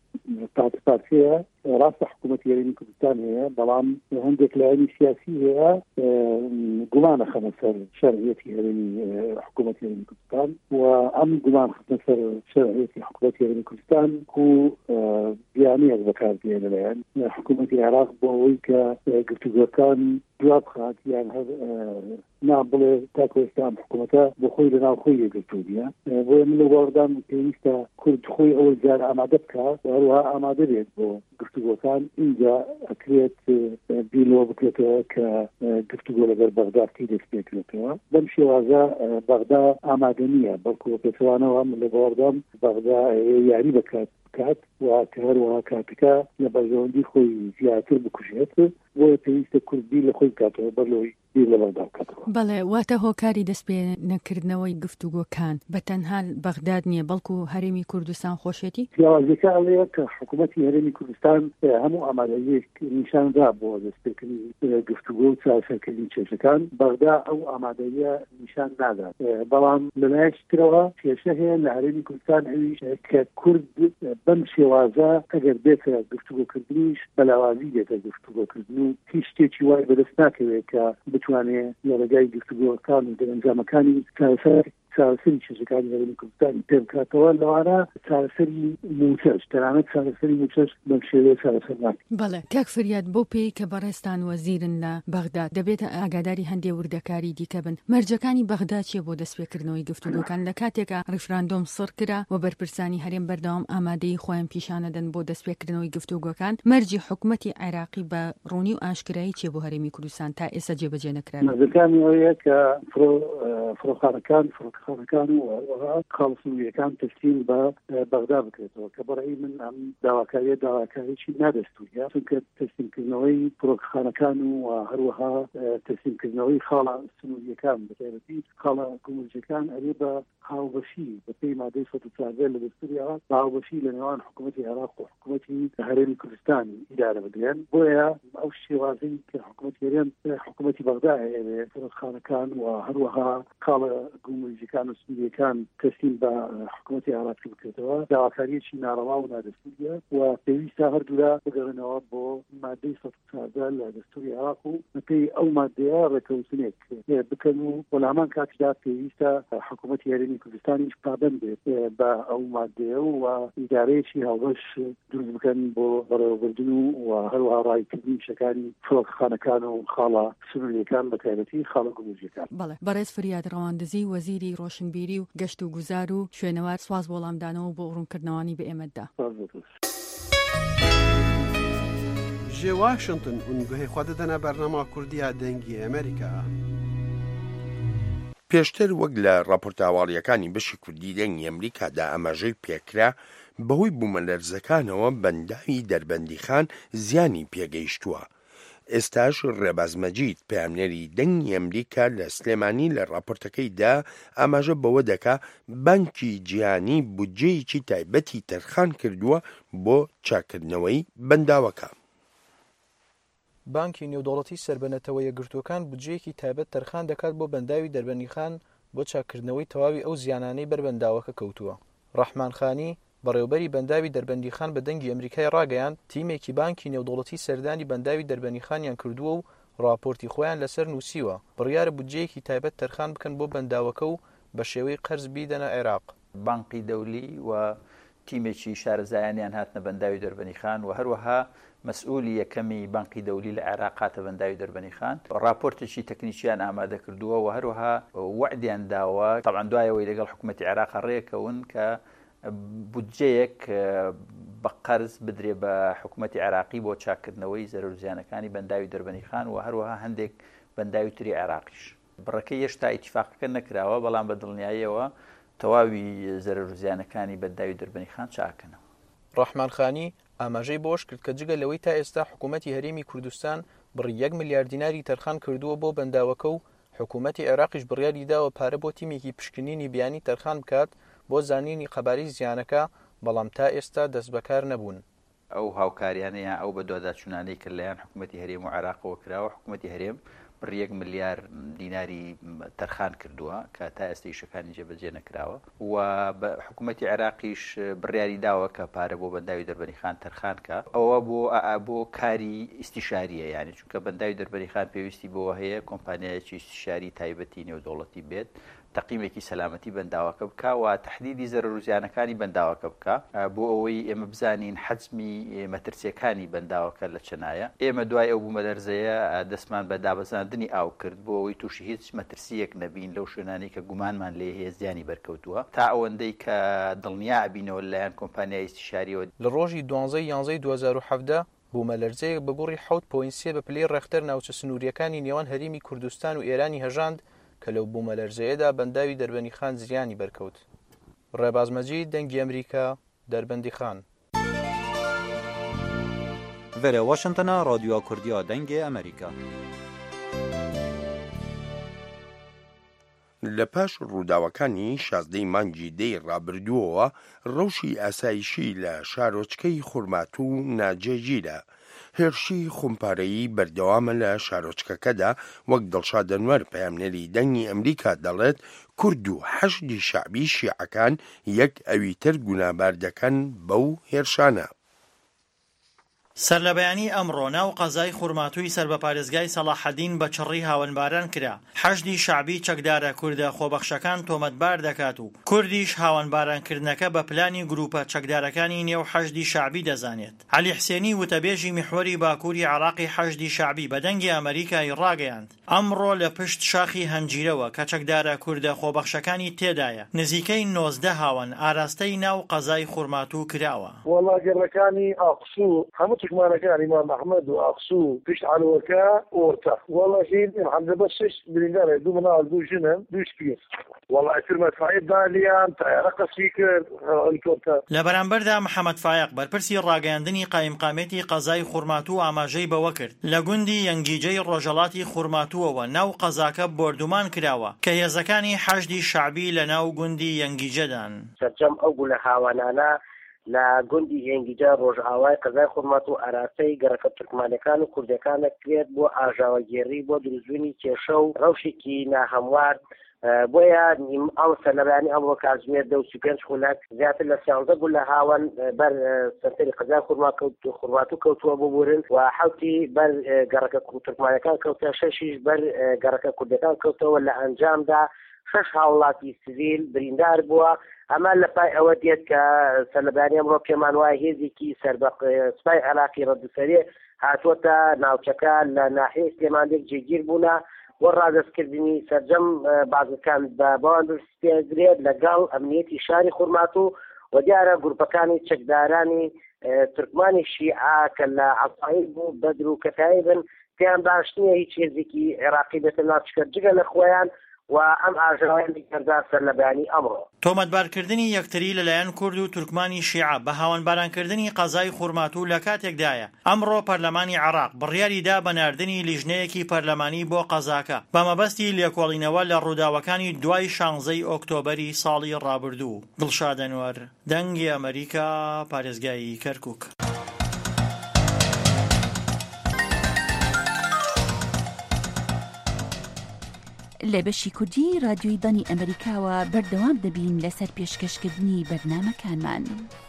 پارتیە ڕاستە حکوومەتی هەرێمی کوردستان هەیە بەڵام هەندێک لایەنی سیاسی هەیە گومانە خەمە سەر شەرعیەتی هەرێمی حکوومەتی هەرێمی کوردستان و ئەم گومان خستە سەر شەرعیەتی حکوومەتی هەرێمی کوردستان و بیانیەک بەکاردێ لەلایەن حکوومەتی عێراق بۆ ئەوەی کە گفتوگۆکان دواب بخات یان هەر نا بڵێ تاکو ئێستا ئەم حکوومەتە بۆ خۆی لەناو خۆی یەکگرتووە بۆیە من لە باوەڕدام پێویستە کورد خۆی ئەوە جار ئامادە بکات هەروەها ئامادە بێت بۆ گفتوگۆکان اینجا ئەکرێت بیلەوە بکرێتەوە کە گفتوگۆ لەگەڵ بەغدادی دەست پێکرێتەوە بەم شێوازە بەغدا ئامادە نییە بەڵکو پێچوانەوە من لە باوەڕدام بەغدا یاری بکات و کە هەروەها کاتەکە لە بەرژەوەندی خۆی زیاتر بکوژێت بۆیە پێویستە کوردی لە خۆی بکاتەوە بەرلەوەی بیر لە بەغدا بکاتەوە بەڵێ واتە هۆکاری دەست پێ نەکردنەوەی گفتوگۆکان بە تەنها بەغداد نییە بەڵکو هەرێمی کوردستان خۆشێتی پیاوازیەکە ئەوەیە کە حکوومەتی هەرێمی کوردستان هەموو ئامادەیەک نیشاندا بۆ دەستپێکردنی گفتوگۆ و چارەسەرکردنی کێشەکان بەغدا ئەو ئامادەیە نیشان نادات بەڵام لەلایەکی ترەوە کێشە هەیە لە هەرێمی کوردستان ئەویش کە کورد بەم شێوازە ئەگەر بێتە گفتوگۆکردنیش بەلاوازی دێتە گفتوگۆکردن و هیچ شتێکی وای بەدەست ناکەوێت کە بتوانێت لە ڕێگای گفتوگۆکان و دەرەنجامەکانی چارەسەر چارەسەری چێژەکانی هەرێمی کوردستانی پێ بکاتەوە لەوانە چارەسەری موچەش تەنانەت چارەسەری موچەش بەم شێوەیە چارەسەر ناکرێت. بەڵێ کاک فریاد بۆ پێی کە بەڕێستان وەزیرن لە بەغداد دەبێتە ئاگاداری هەندێک وردەکاری دیکە بن. مەرجەکانی بەغداد چیە بۆ دەستپێکردنەوەی گفتوگۆکان لە کاتێکە ڕیفراندۆم سڕ کرا و بەرپرسانی هەرێم بەردەوام ئامادەی خۆیان پیشانەدەن بۆ دەستپێکردنەوەی گفتوگۆکان مەرجی حکوومەتی عێراقی بە ڕوونی و ئاشکرایی چیە بۆ هەرێمی کوردستان تا ئێستا جێبەجێ نەکراوە؟ مەرجەکانی ئەوەیە کە فرۆخانەکان و خاڵسووریەکان تەسلیم بە بەغدا بکرێتەوە کە بەڕێی من ئەم داواکاریی نادەستوریە چونکە تەسلیمکردنەوەی فرۆخانەکان و هەروەها تەسلیمکردنەوەی خاڵە سنووریەکان بەتایبەتی خاڵە گومرجەکان ئەرێ بە هاوبەشی بە پێی مادەی 114 لە دەستوری عێراق بە هاوبەشی لە نێوان حکوومەتی عێراق و حکوومەتی هەرێمی کوردستان ئیدارە بدرێن. بۆیە ئەو شێوازەی کە حکوومەتی هەرێم حکوومەتی بەغدا ئەوێ فرۆخانەکان و هەروەها خاڵە گومرجەکان و سنووریەکان تەسلیم بە حکوومەتی عێراق بکرێتەوە داواکاریەکی ناڕەوا و نادەستوریە و پێویستە هەردوورا بگەڕێنەوە بۆ مادەی 114 لە دەستوری عێراق و بەپێی ئەو مادەیە ڕێکەوتنێک بکەن و وەڵامان کاتیدا پێویستە حکوومەتی هەرێمی کوردستانیش پابەند بێت بە ئەو مادەیە و ئیدارەیەکی هاوبەش دروست بکەن بۆ بەڕێوەبردن و هەروەها ڕایکردنی شەکانی فرۆخخانەکان و خاڵە سنووریەکان بەتایبەتی خاڵە گومرجەکان. بەڵێ بەڕێز فریاد ڕەواندزی وەزیری ڕۆشنبیری و گەشت و گوزار و شوێنەوار سواز بۆ وەڵامدانەوە بۆ ڕوونکردنەوانی بە ئێمەدا. ji Washington û guhê xwe didine bernama Kurdiya dengê Amerîka. پێشتر وەک لە ڕاپۆرتاواڵیەکانی بەشی کوردی دەنگی ئەمریکادا ئاماژەی پێکرا بەهۆی بوومەلەرزەکانەوە بەنداوی دەربەندیخان زیانی پێگەیشتووە. ئێستاش ڕێباز مەجید پەیامنەری دەنگی ئەمریکا لە سلێمانی لە راپۆرتەکەیدا ئاماژە بەوە دەکا بانکی جیهانی بودجەیەکی تایبەتی تەرخان کردووە بۆ چاکردنەوەی بەنداوەکە. بانکی نێودەوڵەتی سەربەنەتەوە یەکگرتووەکان بودجەیەکی تایبەت تەرخان دەکات بۆ بەنداوی دەربەندیخان بۆ چاکردنەوەی تەواوی ئەو زیانانەی بەربەنداوەکە کەوتووە. ڕەحمان خانی بەڕێوەبەری بەنداوی دەربەندیخان بە دەنگی ئەمریکای ڕاگەیاند تیمێکی بانکی نێودەوڵەتی سەردانی بەنداوی دەربەندیخانیان کردووە و راپۆرتی خۆیان لەسەر نووسیوە بڕیارە بودجەیەکی تایبەت تەرخان بکەن بۆ بەنداوەکە و بە شێوەی قەرز بیدەنە عێراق. بانقی دەولی و تیمێکی شارەزایانیان هاتنە بەنداوی دەربەندیخان و هەروەها مەسئولی یەکەمی بانقی دەولی لە عێراق هاتە بەنداوی دەربەندیخان راپۆرتێکی تەکنیکیان ئامادە کردووە و هەروەها وعدیان داوە طبعاً دوایەوەی لەگەڵ حکوومەتی عێراق ڕێکەون کە بودجەیەک بە قەرز بدرێ بە حکوومەتی عێراقی بۆ چاکردنەوەی زەرورزیانەکانی بەنداوی دەربەندیخان و هەروەها هەندێک بەنداوی تری عێراقیش. بڕەکەی هێشتا ئیتیفاقەکە نەکراوە بەڵام بە دڵنیاییەوە تەواوی زەرورزیانەکانی بەنداوی دەربەندیخان چاکەنەوە. ڕەحمان خانی ئاماژەی بۆش کرد کە جگە لەوەی تا ئێستا حکوومەتی هەرێمی کوردستان بڕی 1 ملیار دیناری تەرخان کردووە بۆ بەنداوەکە و حکوومەتی عێراقیش بڕیاری داوە پارە بۆ تیمێکی پشکنینی بیانی تەرخان بکات بۆ زانینی خەباری زیانەکە بەڵام تا ئێستا دەست بەکار نەبوون. ئەو هاوکاریانەیە ئەو بە دۆداچوونانەی کرد لەیان حکوومەتی هەرێم و عێراقەوە کراوە حکوومەتی هەرێم بڕی 1 ملیار دیناری تەرخان کردووە کە تا ئێستا ئیشەکانی جێبەجێ نەکراوە و بە حکوومەتی عێراقیش بڕیاری داوە کە پارە بۆ بەنداوی دەربەندیخان تەرخان کە ئەوە بۆ کاری ئیستیشاریە یعنی چونکە بەنداوی دەربەندیخان پێویستی بۆ هەیە کۆمپانیایەکی ئیستیشاری تایبەتی نێودەوڵەتی بێت تەقیمێکی سەلامەتی بەنداوەکە بکە و تەحدیدی زەرورزیانەکانی بەنداوەکە بکە بۆ ئەوەی ئێمە بزانین حەجمی مەترسیەکانی بەنداوەکە لە چەنایە. ئێمە دوای ئەو بوومەلەرزەیە دەستمان بە دابەزاندنی ئاو کرد بۆ ئەوەی تووشی هیچ مەترسیەک نەبین لەو شوێنانی کە گومانمان لێ هەیە زیانی بەرکەوتووە تا ئەوەندەی کە دڵنیا ئەبینەوە لەلایەن کۆمپانیای ئیستیشاریەوە. لە ڕۆژی 12/11/2017 بوومەلەرزەیەک بە گوڕی 7.3 بە پلەی ڕێختەر ناوچە سنووریەکانی نێوان هەرێمی کوردستان و ئێرانی هەژاند کە لەو بوومەلەرزەیەدا بەنداوی دەربەندیخان زیانی بەرکەوت. ڕێباز مەجید دەنگی ئەمریکا دەربەندیخان. Vere Washingtona Radyoya Kurdiya Dengê Amerîka. لە پاش ڕووداوەکانی 16 مانگی دەی ڕابردووەوە ڕەوشی ئاسایشی لە شارۆچکەی خورمات و ناجێگیرە. هێرشی خۆمپارەیی بەردەوامە لە شارۆچکەکەدا وەک دڵشاد ئەنوەر پەیامنەری دەنگی ئەمریکا دەڵێت کورد و حەشدی شعبی شیعەکان یەک ئەویتر گونابار دەکەن بەو هێرشانە. سەرلەبەیانی ئەمڕۆ ناو قەزای خوڕماتووی سەربەپارێزگای سەلاحەدین بە چڕی هاوەنباران کرا. حەشدی شعبی چەکدارە کوردە خۆبەخشەکان تۆمەتبار دەکات و کوردیش هاوەنبارانکردنەکە بە پلانی گروپە چەکدارەکانی نێو حەشدی شعبی دەزانێت. عەلی حسێنی وتەبێژی میحوەری باکووری عێراقی حەشدی شعبی بە دەنگی ئەمریکای ڕاگەیاند ئەمڕۆ لە پشت شاخی هەنجیرەوە کە چەکدارە کوردە خۆبەخشەکانی تێدایە نزیکەی 19 هاوەن ئاراستەی ناو قەزای خوڕماتوو کراوە. وەڵا گەڕەکانی ئاقسوو هەموو تکمانەکانی مام محمد و ئاقسوو پشت عەلوەکە ئۆرتە وەڵا هین حەمدە بە 6 بریندارە 2 مناڵ 2 ژنن 2 شپیر وەڵا ئەتر مەدفەعی دالیان تایارە قەسی کرد هەلیکۆپتەر. لە بەرامبەردا محەممەد فایق بەرپرسی ڕاگەاندنی قایمقامێتی قەزای خوڕماتوو ئاماژەی بەوە کرد لە گوندی یەنگیجەی ڕۆژهەڵاتی خوڕماتووەوە ناو قەزاکە بردومان کراوە کە هێزەکانی حەشدی شعبی لە ناو گوندی یەنگیجەدان. سەرجەم ئەو گولە هاوانانە لە گوندی هێنگیجە ڕۆژئاوای قەزای خوڕماتوو ئاراستەی گەڕەکە تورکمانەکان و کوردەکانە کرێت بۆ ئاژاوەگێڕی بۆ دروستبوونی کێشە و ڕەوشێکی ناهەموار بۆیە ئەو سەرلەبەیانی ئەمڕۆ کاتژمێر 25 خولەک زیاتر لە 13 گولە هاوان بەر سەرتەری قەزای خوڕماتوو کەوتووە ببورن و حوتی بەر گەڕەکە تورکمانەکان کەوتە 6 بەر گەڕەکە کوردەکان کەوتەوە لە ئەنجامدا 6 هاوڵاتی سیڤیل بریندار بووە. ئەمە لە پای ئەوە دێت کە سەرلەبەیانی ئەمڕۆ پێمان وایە هێزێکی سوپای عێراقی ڕەدوسەرێ هاتووەتە ناوچەکە لە ناحیەی سلێمانێک جێگیر بوونە بۆ ڕادەستکردنی سەرجەم بازرگان بە بەوان درستێدرێت لەگەڵ ئەمنیەتی شاری خوڕماتوو و دیارە گروپەکانی چەکدارانی تورکمانی شیعە کە لە عەفایر بوو بەدر و کەتایی بن پێیان باشنیە هیچ هێزێکی عێراقی بێتە ناوچەکە جگە لە خۆیان و ئەم ئاژاوایانی کەردا سەرلەبەیانی ئەمڕۆ. تۆمەتبارکردنی یەکتری لەلایەن کورد و تورکمانی شیعە بە هاوەنبارانکردنی قەزای خوڕماتوو لە کاتێکدایە ئەمڕۆ پەرلەمانی عێراق بڕیاریدا بە ناردنی لیژنەیەکی پەرلەمانی بۆ قەزاکە بە مەبەستی لێکۆڵینەوە لە ڕووداوەکانی دوای 16 ئۆکتۆبەری ساڵی ڕابردوو. دڵشاد ئەنوەر، دەنگی ئەمریکا، پارێزگای کەرکووک. لە بەشی کوردی رادیۆی دانی ئەمریکاوە بەردەوام دەبین لەسەر پێشکەشکردنی بەرنامەکانمان.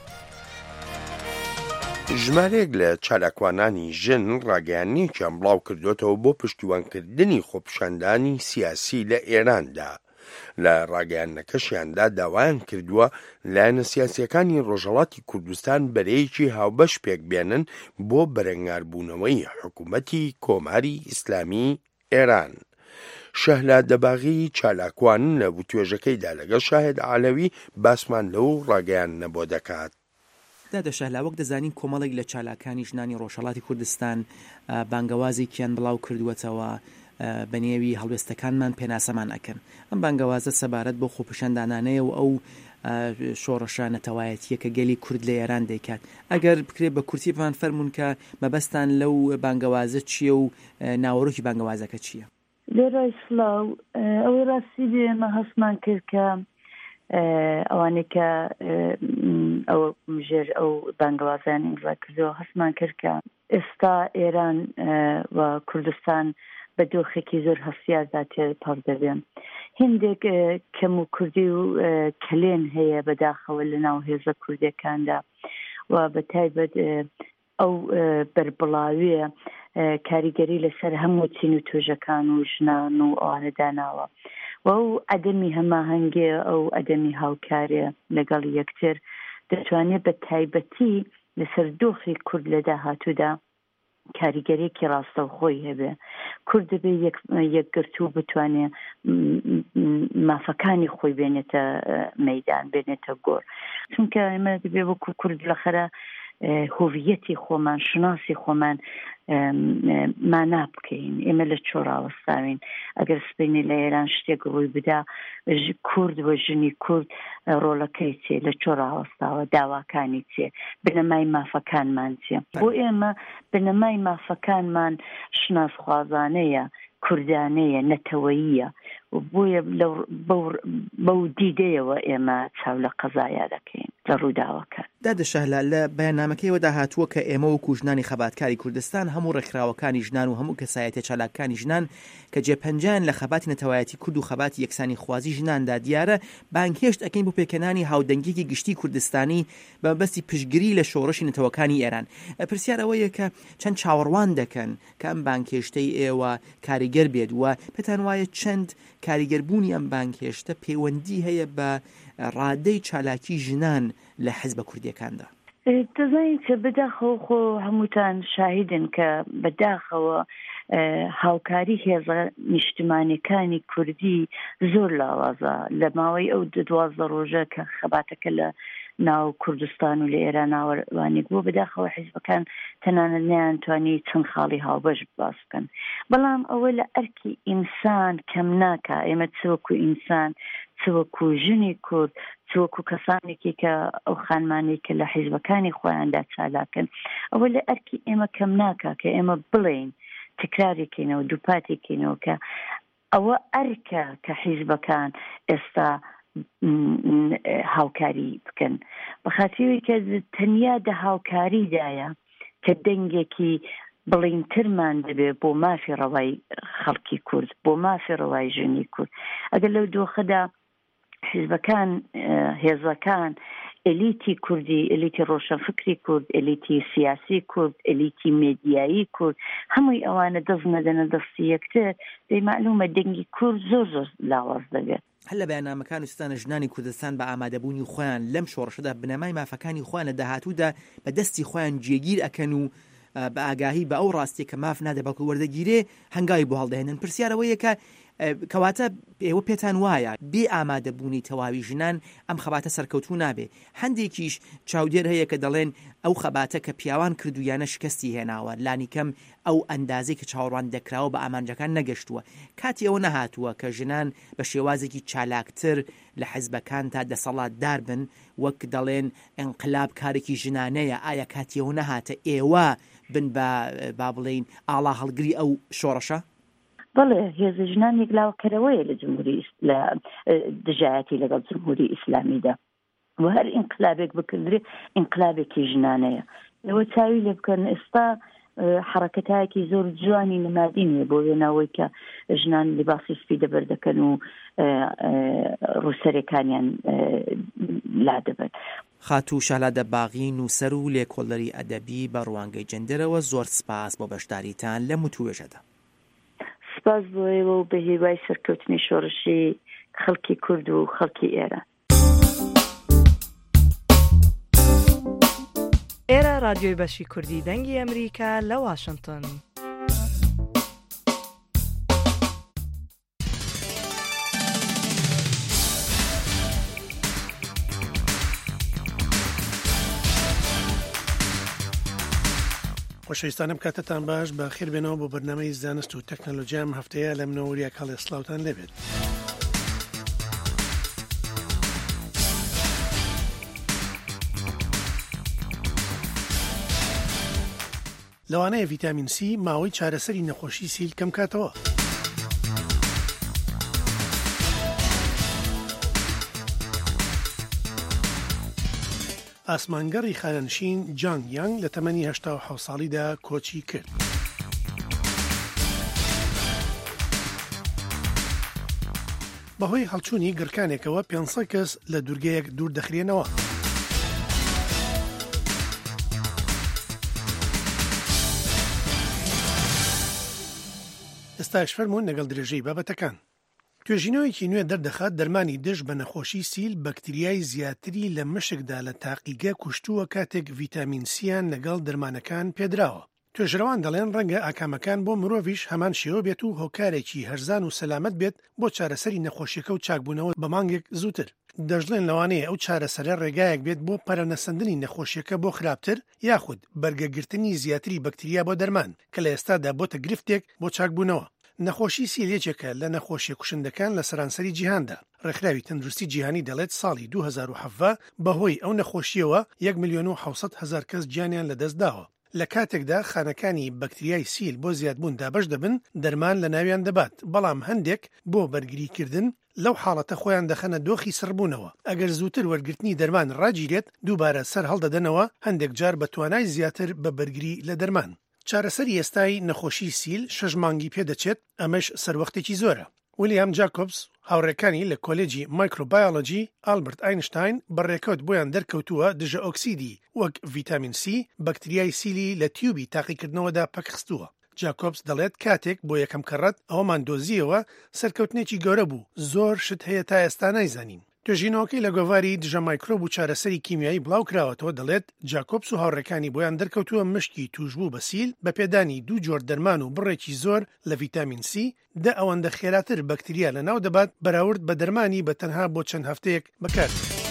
ژمارەیەک لە چالاکوانانی ژن ڕاگەیانیەکیان بڵاو کردوێتەوە بۆ پشتیوانکردنی خۆپیشاندانی سیاسی لە ئێراندا. لە ڕاگەیانەکەشیاندا داوایان کردووە لایەنە سیاسیەکانی ڕۆژهەڵاتی کوردستان بەرەیەکی هاوبەش پێک بێنن بۆ بەرەنگاربوونەوەی حکوومەتی کۆماری ئیسلامی ئێران. شەهلا دەباغی چالاکوان لە توێژەکەیدا لەگەڵ شاهد عالەوی باسمان لەو ڕاگەیان نەبۆ دەکات. دادە شەهلا وەک دەزانین کۆمەڵێک لە چالاکانی ژنانی ڕۆژهەڵاتی کوردستان بانگەوازێکیان بڵاو کردووەتەوە بە نێوی هەڵوێستەکانمان پێناسەمان ئەکەن. ئەم بانگەوازە سەبارەت بۆ خۆپیشاندانانەیە و ئەو شۆڕەشە نەتەوایەتیە کە گەلی کورد لە ئێران دەیکات. ئەگەر بکرێت بە کورتی بمان فەرمونون کە مەبەستان لەو بانگەوازە چییە و ناوەڕۆکی بانگەوازەکە چییە؟ لێرە سلااو ئەوەی ڕاستی بێ ئێمە هەستمان کرد کە ئەوانەی کە ئەو ژێر ئەو بانگەوازانی ئیمزا کردەوە هەستمان کرد کە ئێستا ئێران و کوردستان بە دۆخێکی زۆر هەستیاردا تێ پەڕ دەبێن. هێندێک کەم و کوردی و کلێن هەیە بەداخەوە لە ناو هێزە کوردەکاندا و بە تایبەت ئەو بەربڵاویە کاریگەری لەسەر هەموو چین و توێژەکان و ژنان و ئەوانە داناوە و ئەو ئەدەمی هەماهەنگێ ئەو ئەدەمی هاوکارێ لەگەڵ یەکتر دەتوانێت بە تایبەتی لەسەر دۆخی کورد لە داهاتوودا کاریگەریەکی ڕاستەوخۆی هەبێ. کورد دەبێ یەکگرتوو بتوانێت مافەکانی خۆی بێنێتە مەیدان بێنێتە گۆڕ، چونکە ئێمە دەبێ وەکو کورد لەخەرە هویەتی خۆمان شناسی خۆمان مانا بکەین. ئێمە لە چۆ ڕاوەستاوین ئەگەر سبینی لە ئێران شتێک ڕووی بدا کورد و ژنی کورد ڕۆڵەکەی چێ لە چۆ ڕاوەستاوە داواکانی چێ بنەمای مافەکانمان چێ. بۆ ئێمە بنەمای مافەکانمان شناسخوازانەیە کوردانەیە نەتەوەییە و بۆیە بەو دیدەیەوە ئێمە چاو لە قەزایا دەکەین لە ڕووداوەکان. دادەشە لە بەیاننامەکەیەوەدا هاتووە کە ئێمە وەکو ژنانی خەباتکاری کوردستان هەموو ڕێکخراوەکانی ژنان و هەموو کەسایەتە چالاکانی ژنان کە جێپەنجیان لە خەباتی نەتەوایەتی کورد و خەباتی یەکسانی خوازی ژناندا دیارە بانگهێشت ئەکەین بۆ پێکەنانی هاودەنگێکی گشتی کوردستانی بە بەستی پشتگیری لە شۆڕشی نەتەوەکانی ئێران. پرسیار ئەوەیە کە چەند چاوەڕوان دەکەن کە ئەم بانگهێشتەی ئێوە کاریگەر بێت وە پێتان وایە چەند کاریگەربوونی ئەم بانگهێشتە پەیوەندی هەیە بە ڕادەی چالاکی ژنان لە حیزبە کوردیەکاندا؟ دەزانین کە بەداخەوە خۆ هەمووتان شاهیدن کە بەداخەوە هاوکاری هێزە نیشتمانیەکانی کوردی زۆر لاوازە لە ماوەی ئەو 12 ڕۆژە کە خەباتەکە لە ناو کوردستان و لە ئێراناوەوانی بووە بەداخەوە حیزبەکان تەنانەت نەیانتوانی چەند خاڵی هاوبەش باس بکەن. بەڵام ئەوە لە ئەرکی ئینسان کەم ناکە. ئێمە چوەکو ئینسان، چوەکو ژنی کورد، چوەکو کەسانێکی کە ئەو خانمانەی کە لە حیزبەکانی خۆیاندا چالاکن، ئەوە لە ئەرکی ئێمە کەم ناکە کە ئێمە بڵێین تکرارێکینەوە دووپاتێکینەوە کە ئەوە ئەرکە کە حیزبەکان ئێستا هاوکاری بکەن بەخاتیوی کە تەنیا دە هاوکاریدایە کە دەنگێکی بڵینترمان دەبێت بۆ مافی ڕەوای خەڵکی کورد، بۆ مافی ڕەوای ژنی کورد. ئەگەر لەو دۆخەدا حیزبەکان هێزەکان ئەلیتی کوردی، ئەلیتی ڕۆشنفکری کورد، ئەلیتی سیاسی کورد، ئەلیتی مێدیایی کورد، هەمووی ئەوانە دەست نەدەنە دەستی یەکتر، دەی معلومە دەنگی کورد زۆر زۆر لاواز دەبێت. هەر لە بەیاننامەکان و ستانە ژنانی کوردستان بە ئامادەبوونی خۆیان لەم شۆڕشەدا بنەمای مافەکانی خۆیان لە داهاتوودا بە دەستی خۆیان جێگیر ئەکەن و بە ئاگاهی بە ئەو ڕاستی کە ماف نادە بەڵکو وەردەگیرێ هەنگاوی بۆ هەڵدەهێنن. پرسیارەوەیە کە کەواتە ئێوە پێتان وایە بێ ئامادەبوونی تەواوی ژنان ئەم خەباتە سەرکەوتوو نابێ. هەندێکیش چاودێر هەیە کە دەڵێن ئەو خەباتە کە پیاوان کردویانە شکستی هێناوە، لانی کەم ئەو ئەندازەی کە چاوەڕوان دەکراوە بە ئامانجەکان نەگەشتووە. کاتی ئەوە نەهاتووە کە ژنان بە شێوازێکی چالاکتر لە حیزبەکان تا دەسەڵاتدار بن، وەک دەڵێن ئینقلاب کارێکی ژنانەیە. ئایا کاتی ئەوە نەهاتە ئێوە بن با بڵێین ئاڵا هەڵگری ئەو شۆڕەشە؟ بەڵێ هێزە ژنانێک لاوەکەرەوەیە لە جمهوری لە دژایەتی لەگەڵ جمهوری ئیسلامیدا و هەر ئینقلابێک بکردرێ ئینقلابێکی ژنانەیە. لەوە چاوی لێ بکەن ئێستا حرەکەتایەکی زۆر جوانی نمادینێ بۆ وێناوەی کە ژنان لیباسی سپی دەبەردەکەن و ڕووسەرەکانیان لا دەبن. خاتوو شالادە باغی نووسەر و لێکۆڵەری ئەدەبی بە ڕوانگەی جەندەرەوە زۆر سپاس بۆ بەشداریتان لە متوێژەدا. سپاس بۆ ئێوە و بە هیوای سەرکەوتنی شۆڕشی خەڵکی کورد و خەڵکی ئێران. ئێرە رادیۆی بەشی کوردی دەنگی ئەمریکا لە واشنگتن. خۆشەویستانم کاتتان باش بە خێر بێنەوە بۆ بەرنامەی زانست و تەکنۆلۆژیام هەفتەیە لە منەوەریە کاڵی سلااوان لێبێت. لەوانەیە ڤیتامین سی ماوەی چارەسەری نەخۆشی سیل کەم کاتەوە. ئاسمانگەڕی خانەنشین جانگ یانگ لە تەمەنی 87 ساڵیدا کۆچی کرد. بەهۆی هەڵچوونی گڕکانێکەوە 500 کەس لە دوورگەیەک دوور دەخرێنەوە. ئێستاش فەرمونون لەگەڵ درێژەی بابەتەکان. توێژینەوەیکی نوێ دەردەخات دەرمانی دژ بە نەخۆشی سیل بەکتریای زیاتری لە مشکدا لە تاقیگە کوشتووە کاتێک ڤیتامین سیان لەگەڵ دەرمانەکان پێدراوە. توێژەوان دەڵێن ڕەنگە ئاکامەکان بۆ مرۆڤیش هەمان شێوە بێت و هۆکارێکی هەرزان و سەلامەت بێت بۆ چارەسەری نەخۆشیەکە و چاکبوونەوە بە مانگێک زووتر. دەژڵێن لەوانەیە ئەو چارەسەرە ڕێگایەک بێت بۆ پەرەنەسەندنی نەخۆشیەکە بۆ خراپتر یاخود بەرگەگرتنی زیاتری بەکتریا بۆ دەرمان کە لە ئێستادا بۆتە گرفتێک بۆ چاکبوونەوە. نەخۆشی سیلێکێکە لە نەخۆشیە کوشندەکان لە سەرانسەری جیهاندا. ڕێکخراوی تەندروستی جیهانی دەڵێت ساڵی 2007 بەهۆی ئەو نەخۆشیەوە 1,700,000 کەس گیانیان لەدەست داوە. لە کاتێکدا خانەکانی بەکتریای سیل بۆ زیادبوون دابش دەبن دەرمان لە ناویان دەبات بەڵام هەندێک بۆ بەرگریکردن لەو حاڵەتە خۆیان دەخەنە دۆخی سڕبوونەوە ئەگەر زووتر وەرگرتنی دەرمان ڕاگیرێت دووبارە سەر هەڵدەدەنەوە هەندێک جار بە توانای زیاتر بە بەرگری لە دەرمان چارەسەری ئێستای نەخۆشی سیل 6 مانگی پێدەچێت ئەمەش سەروەختێکی زۆرە ویلیام جاکۆبس هاوڕێکانی لە کۆلێجی مایکرۆبایۆلۆجی ئالبرت ئاینشتاین بەڕێکەوت بۆیان دەرکەوتووە دژە ئۆکسیدی وەک ڤیتامین سی بەکتریای سیلی لە تیوبی تاقیکردنەوەدا پەکخستووە جاکۆبس دەڵێت کاتێک بۆ یەکەم کەڕەت ئەوەمان دۆزیەوە سەرکەوتنێکی گەورە بوو زۆر شت هەیە تا ئێستا نایزانین توێژینەوەکەی لە گۆڤاری دژە مایکرۆب و چارەسەری کیمیایی بڵاو کراوەتەوە دەڵێت جاکۆبس و هاوڕێکانی بۆیان دەرکەوتووە مشکی توشبوو بە سیل بە پێدانی 2 جۆر دەرمان و بڕێکی زۆر لە ڤیتامین سی دە ئەوەندە خێراتر بەکتریا لە ناو دەبات بەراورد بە دەرمانی بە تەنها بۆ چەند هەفتەیەک بەکار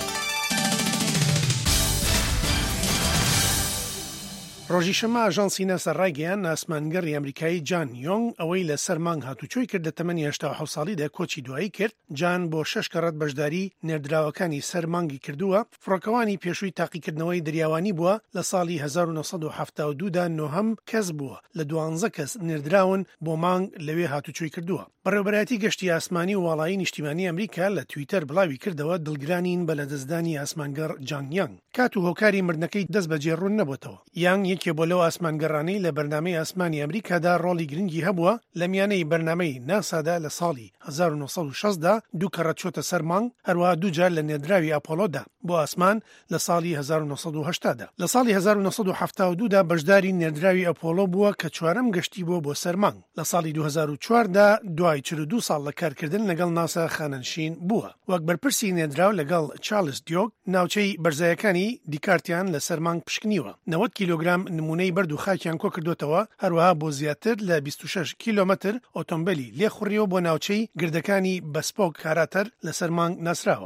ڕۆژی شەمە ئاژانسی ناسا ڕایگەیان ئاسمانگەڕی ئەمریکایی جان یۆنگ ئەوەی لە سەر مانگ هاتوچۆی کرد لە تەمەنی 87 ساڵیدا کۆچی دوایی کرد جان بۆ 6 کەڕەت بەشداری نێردراوەکانی سەر مانگی کردووە فڕۆکەوانی پێشووی تاقیکردنەوەی دریاوانی بووە لە ساڵی 1972 دا نۆهەم کەس بووە لە 12 کەس نێردراون بۆ مانگ لەوێ هاتوچۆی کردووە بەڕێوەبەرەتی گەشتی ئاسمانی و وڵایی نیشتیمانی ئەمریکا لە تویتەر بڵاوی کردەوە دڵگرانین بە لەدەستدانی ئاسمانگەڕ جان یانگ کات و هۆکاری مردنەکەی دەست بەجێ ڕوون نەبووتەوە یانگ یەکێ بۆ لەو ئاسمانگەڕانەی لە بەرنامەی ئاسمانی ئەمریکادا ڕۆڵی گرنگی هەبووە لە میانەی بەرنامەی ناسادا لە ساڵی 1960دا 2 کەڕەت چۆتە سەر مانگ هەروەها 2 جار لە نێردراوی ئاپۆلۆدا بۆ ئاسمان لە ساڵی 1970دا لە ساڵی 1972دا بەشداری نێردراوی ئەپۆلۆ بووە کە چوارەم گەشتی بۆ سەر مانگ لە ساڵی 2004دا دوای 42 ساڵ لە کارکردن لەگەڵ ناسا خانەنشین بووە وەک بەرپرسی نێردراو لەگەڵ چارلز دیۆگ ناوچەی بەرزایەکانی دیکارتیان لە سەر مانگ پشکنیوە 90 کیلۆگرام نمونەی بەرد و خاکیان کۆ کردوتەوە هەروەها بۆ زیاتر لە 26 کیلۆمەتر ئۆتۆمبیلی لێخوڕیەوە بۆ ناوچەی گردەکانی بەسپۆک کاراتەر لەسەر مانگ ناسراوە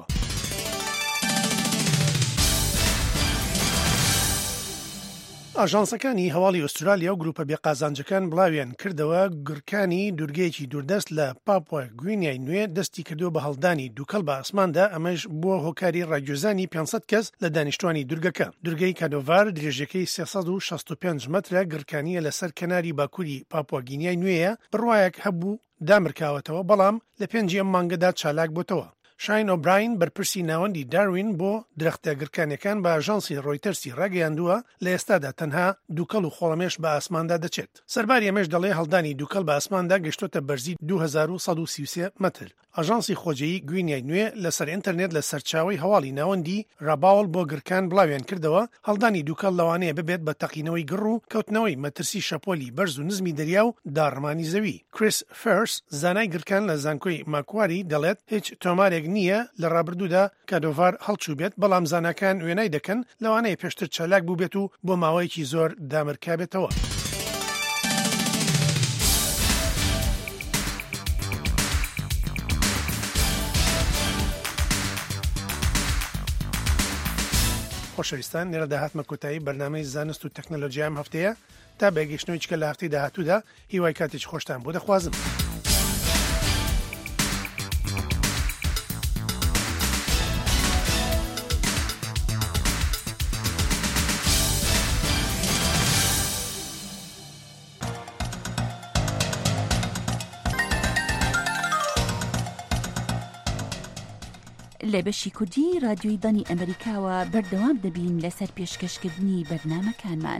ئاژانسەکانی هەواڵی ئوسترالیا و گروپە بێقازانجەکان بڵاویان کردەوە گورکانی دوورگەیەکی دووردەست لە پاپوە گوینیای نوێ دەستی کردو بە هەڵدانی دووکەڵ بە ئاسماندا ئەمەش بووە هۆکاری ڕاگوێزانی 500 کەس لە دانیشتوانی دوورگەکە دوورگەی کادۆڤار درێژەکەی 365 مەترە گرکانیە لەسەر کەناری باکووری پاپوە گینیای نوێیە بڕوایەک هەبوو دامرکاوەتەوە بەڵام لە 5 مانگەدا چالاک بۆتەوە شاین ئۆبراین بەرپرسی ناوەندی داروین بۆ درەختە گرکانەکان بە ئاژانسی ڕۆیتەرسی ڕاگەیاندووە لە ئێستادا تەنها دووکەڵ و خۆڵەمێش بە ئاسماندا دەچێت سەرباری ئەمەش دەڵێ هەڵدانی دووکەڵ بە ئاسماندا گەشتۆتە بەرزی 2133 مەتر ئاژانسی خۆجەیی گوینیای نوێ لەسەر ئینتەرنێت لە سەرچاوی هەواڵی ناوەندی ڕاباوڵ بۆ گرکان بڵاویان کردەوە هەڵدانی دووکەڵ لەوانەیە ببێت بە تەقینەوەی گڕ و کەوتنەوەی مەترسی شەپۆلی بەرز و نزمی دەریا و داڕمانی زەوی کریس فەرس زانای گرکان لە زانکۆی ماکواری دەڵێت هیچ تۆمارێک نییە لە ڕابردوودا کادۆڤار هەڵچوو بێت بەڵام زاناکان وێنای دەکەن لەوانەیە پێشتر چالاک بوو بێت و بۆ ماوەیەکی زۆر دامرکابێتەوە خۆشەویستان لێرە داهاتمە کۆتایی بەرنامەی زانست و تەکنۆلۆژیا ئەم هەفتەیە تا بەگەشتنەوەی کە لە هەفتەی داهاتوودا هیوای کاتێکی خۆشتان بۆ دەخوازم. لە بەشی کوردی رادیۆی دانی ئەمریکاوە بەردەوام دەبین لەسەر پێشکەشکردنی بەرنامەکانمان.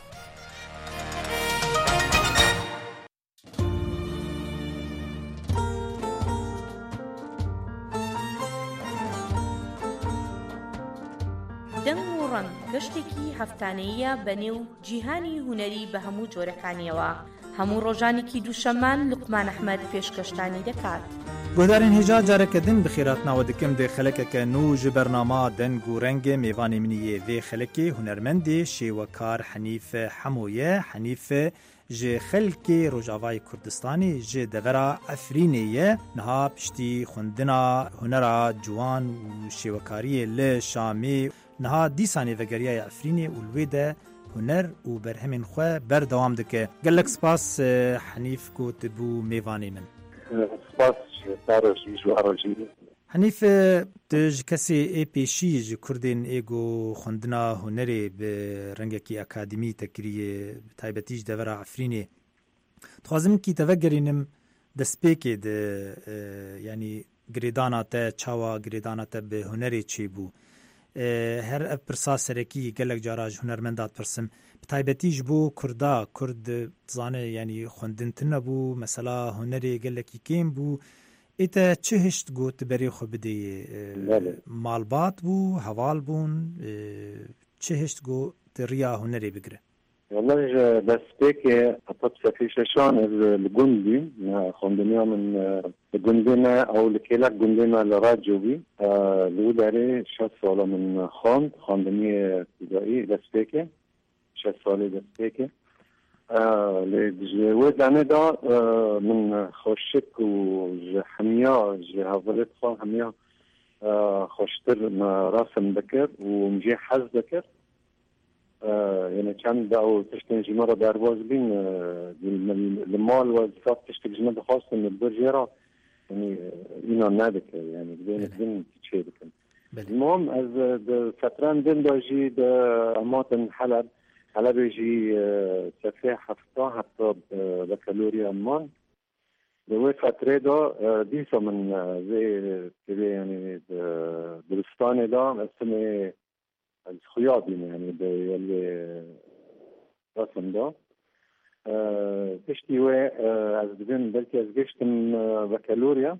دەنگ و ڕەنگ گەشتێکی هەفتانەیە بەنێو جیهانی هونەری بە هەموو جۆرەکانیەوە. هەموو ڕۆژانێکی دووشەمان لوقمان ئەحمەد پێشکەشتانی دەکات. گۆدارین هێژا جارەکەدن بخیراتناوە دکم دێ خەلەکەکە نو ji بەرناما دەنگ و ڕەنگێ میوانê miniyê vê xelekê hunermendê şêwekar Henîf Hemoye Henîf ji xelkê Rojavayê Kurdistanê ji devera Efrînê ye niha piştî xwendina hunera ciwan û şêwekariyê li Şamê niha dîsanê vegeriyaya Efrînê û li wê de huner û berhemên xwe berdewam dike. Gelek spas Henîf got bû mêvanê min. سپاس تاڕۆژی ژوارۆژی حنیف تج کسی ای پیشیج کردین ایگو خوندنا هنری به رنگکی اکادمی تکریه تایبتیج دورا عفرینی تخوازم کی تفکرینم دسپیکی ده یعنی گریدانا تا چاوا گریدانا تا به هنری چی بو هر پرسا سرکی گلک جاراج هنرمندات پرسم تایبتیج بو کردا کرد زانه یعنی خوندن بو مثلا هنری گلکی کیم بو ایتا چه هشت گوت بری خو بدی مالبات بو حوال بون چه هشت گوت ریا هنری بگره والله دستك أطبس في شاشان الجندي خندنيا من الجندنا أو لكيلك جندنا لراجوبي لوداري 6 سال من خندني ابتدائي دستك 6 سال دستك لجواد أنا دا من خوشك وحمية جهازلت خان حمية خوشتر راسم بكر ومجي حز بكر يعني كان دعوا تشتنجي مرة دارواز بين المال والصف تشتنجي مرة خاصة من البرجيرة يعني إنا نادك يعني بدين تشيبك المهم از فتران دين داجي دا أماتن حلب يجي سفيح حتى بكالوريا أمان دوي فترة دا ديسا من زي كده يعني درستاني دا اسمه الخياطين يعني اللي رسم ده تشتي از بدين بلكي از قشتم بكالوريا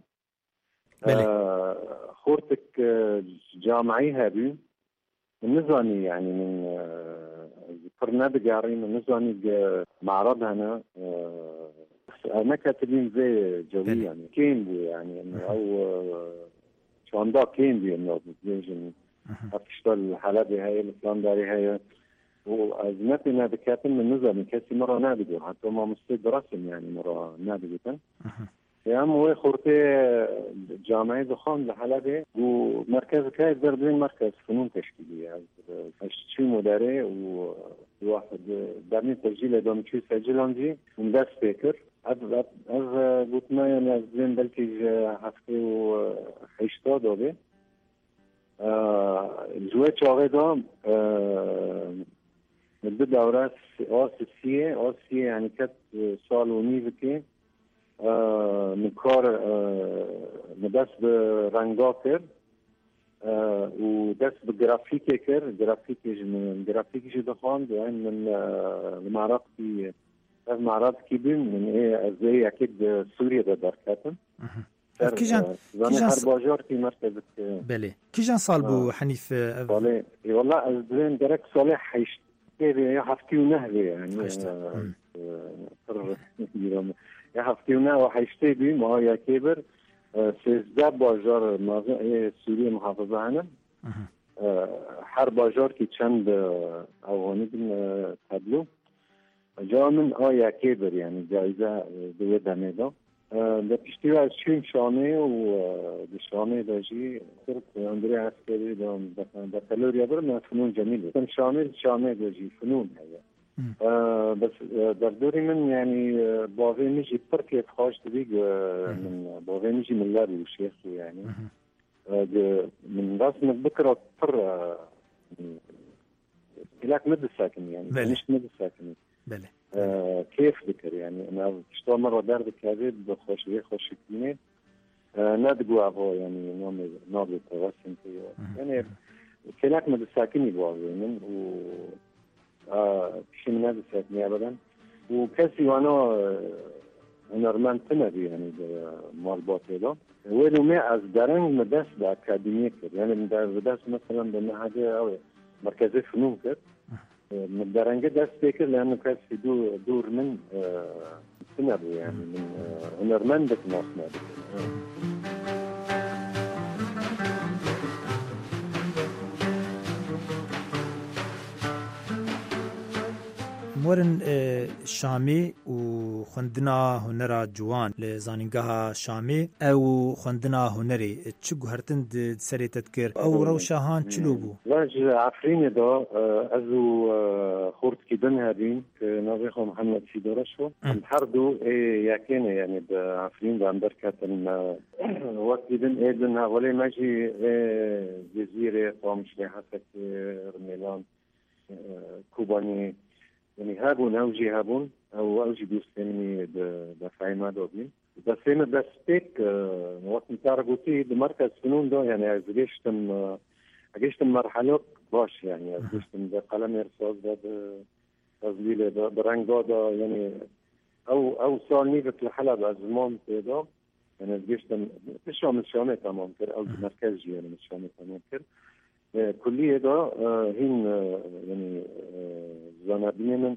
خورتك جامعي هابي النزاني يعني من قرنا بجاري من نزاني معرض هنا انا كاتبين زي جوي يعني كيمبو يعني او شاندا كيمبو انه بيجن أفشتل حلبي هاي الإسلانداري هاي وأزمتنا بكاتم من نزل من كاسي مرة نابدو حتى ما مستيد رسم يعني مرة نابدو يا هو خورتي جامعة دخان لحلبي ومركز كاي دربين مركز فنون تشكيلية شو مداري وواحد دارني تسجيل دوم شو سجل عندي ومدرس فكر أز قلتنا يعني أزين بلكي حفتي وحيشتا دوبي الجوات شاغي دا مدد دورات آسية يعني كت سال ونيفكي نكار ندس برنگا کرد ودس بگرافیکی کرد گرافیکیش دخواند يعني من معرض کی بیم من ازای اکید سوریه دا درکتم كيجان هر باجار في مركز بله كيجان صال بو حنيف صالح والله ازين درك صالح حيش يا حفتي ونهلي يعني يا حفتي ونه وحيشتي بي ما يا كبر سيزدا باجار مازن سوريا محافظه هنا هر باجار كي چند او هنيدن تابلو جا من يا كبر يعني جائزه دو دميدا لپشتی از چین شانه و شانه داشتی صرف اندری عسکری دام بکالوریا برم فنون جمیله شانه داشتی فنون هیا بس در دوری من يعني باقي نجي بركة خاش تبيق من باقي نجي من لاري وشيخ يعني من راسنا بكرة فر لك مد الساكن يعني مش مد الساكن بله كيف ذكر يعني أنا اشتغل مرة دار ذكر بخش كلمة نادقوا أبغى يعني نابل توسم يعني كلاك مد الساكن يبغى من و شيء من هذا الساكن أبدا وكسي وأنا هنرمان تنبي يعني مالبات هذا وينو ما أصدرن مدرسة أكاديمية يعني مدرسة مثلا بمعهد أو مركز فنون كده مدرنجة درس فكر لأنه كان في دور من سنبو يعني من هنرمان بك ناصنا مورن شامی و خوندنا هنرا جوان لزانینگاه شامی او خوندنا هنری چه گوهرتن سری تذکر او روشاهان چلو بو واج عفرین دا ازو خورد کدن هدین که نویخو محمد سیدورا شو هر دو یکینه یعنی دا عفرین دا اندر کتن وقت کدن ایدن اولی مجی جزیره قامشلی حسک رمیلان کوبانی يعني هابون أوجي هابون أو أوجي بيستلمي دفعي دابين بس هنا بس بيك وقت متعرقوتي بمركز فنون ده يعني أجيشتم مرحلة باش يعني أجيشتم بقلم إرصاص ده تزليل ده برنج ده يعني أو سؤال نيفة الحلب أزمان كده يعني أجيشتم مش شامل تمام كده أو مركز يعني مش شامل تمام كده كلية ده هين يعني زنابين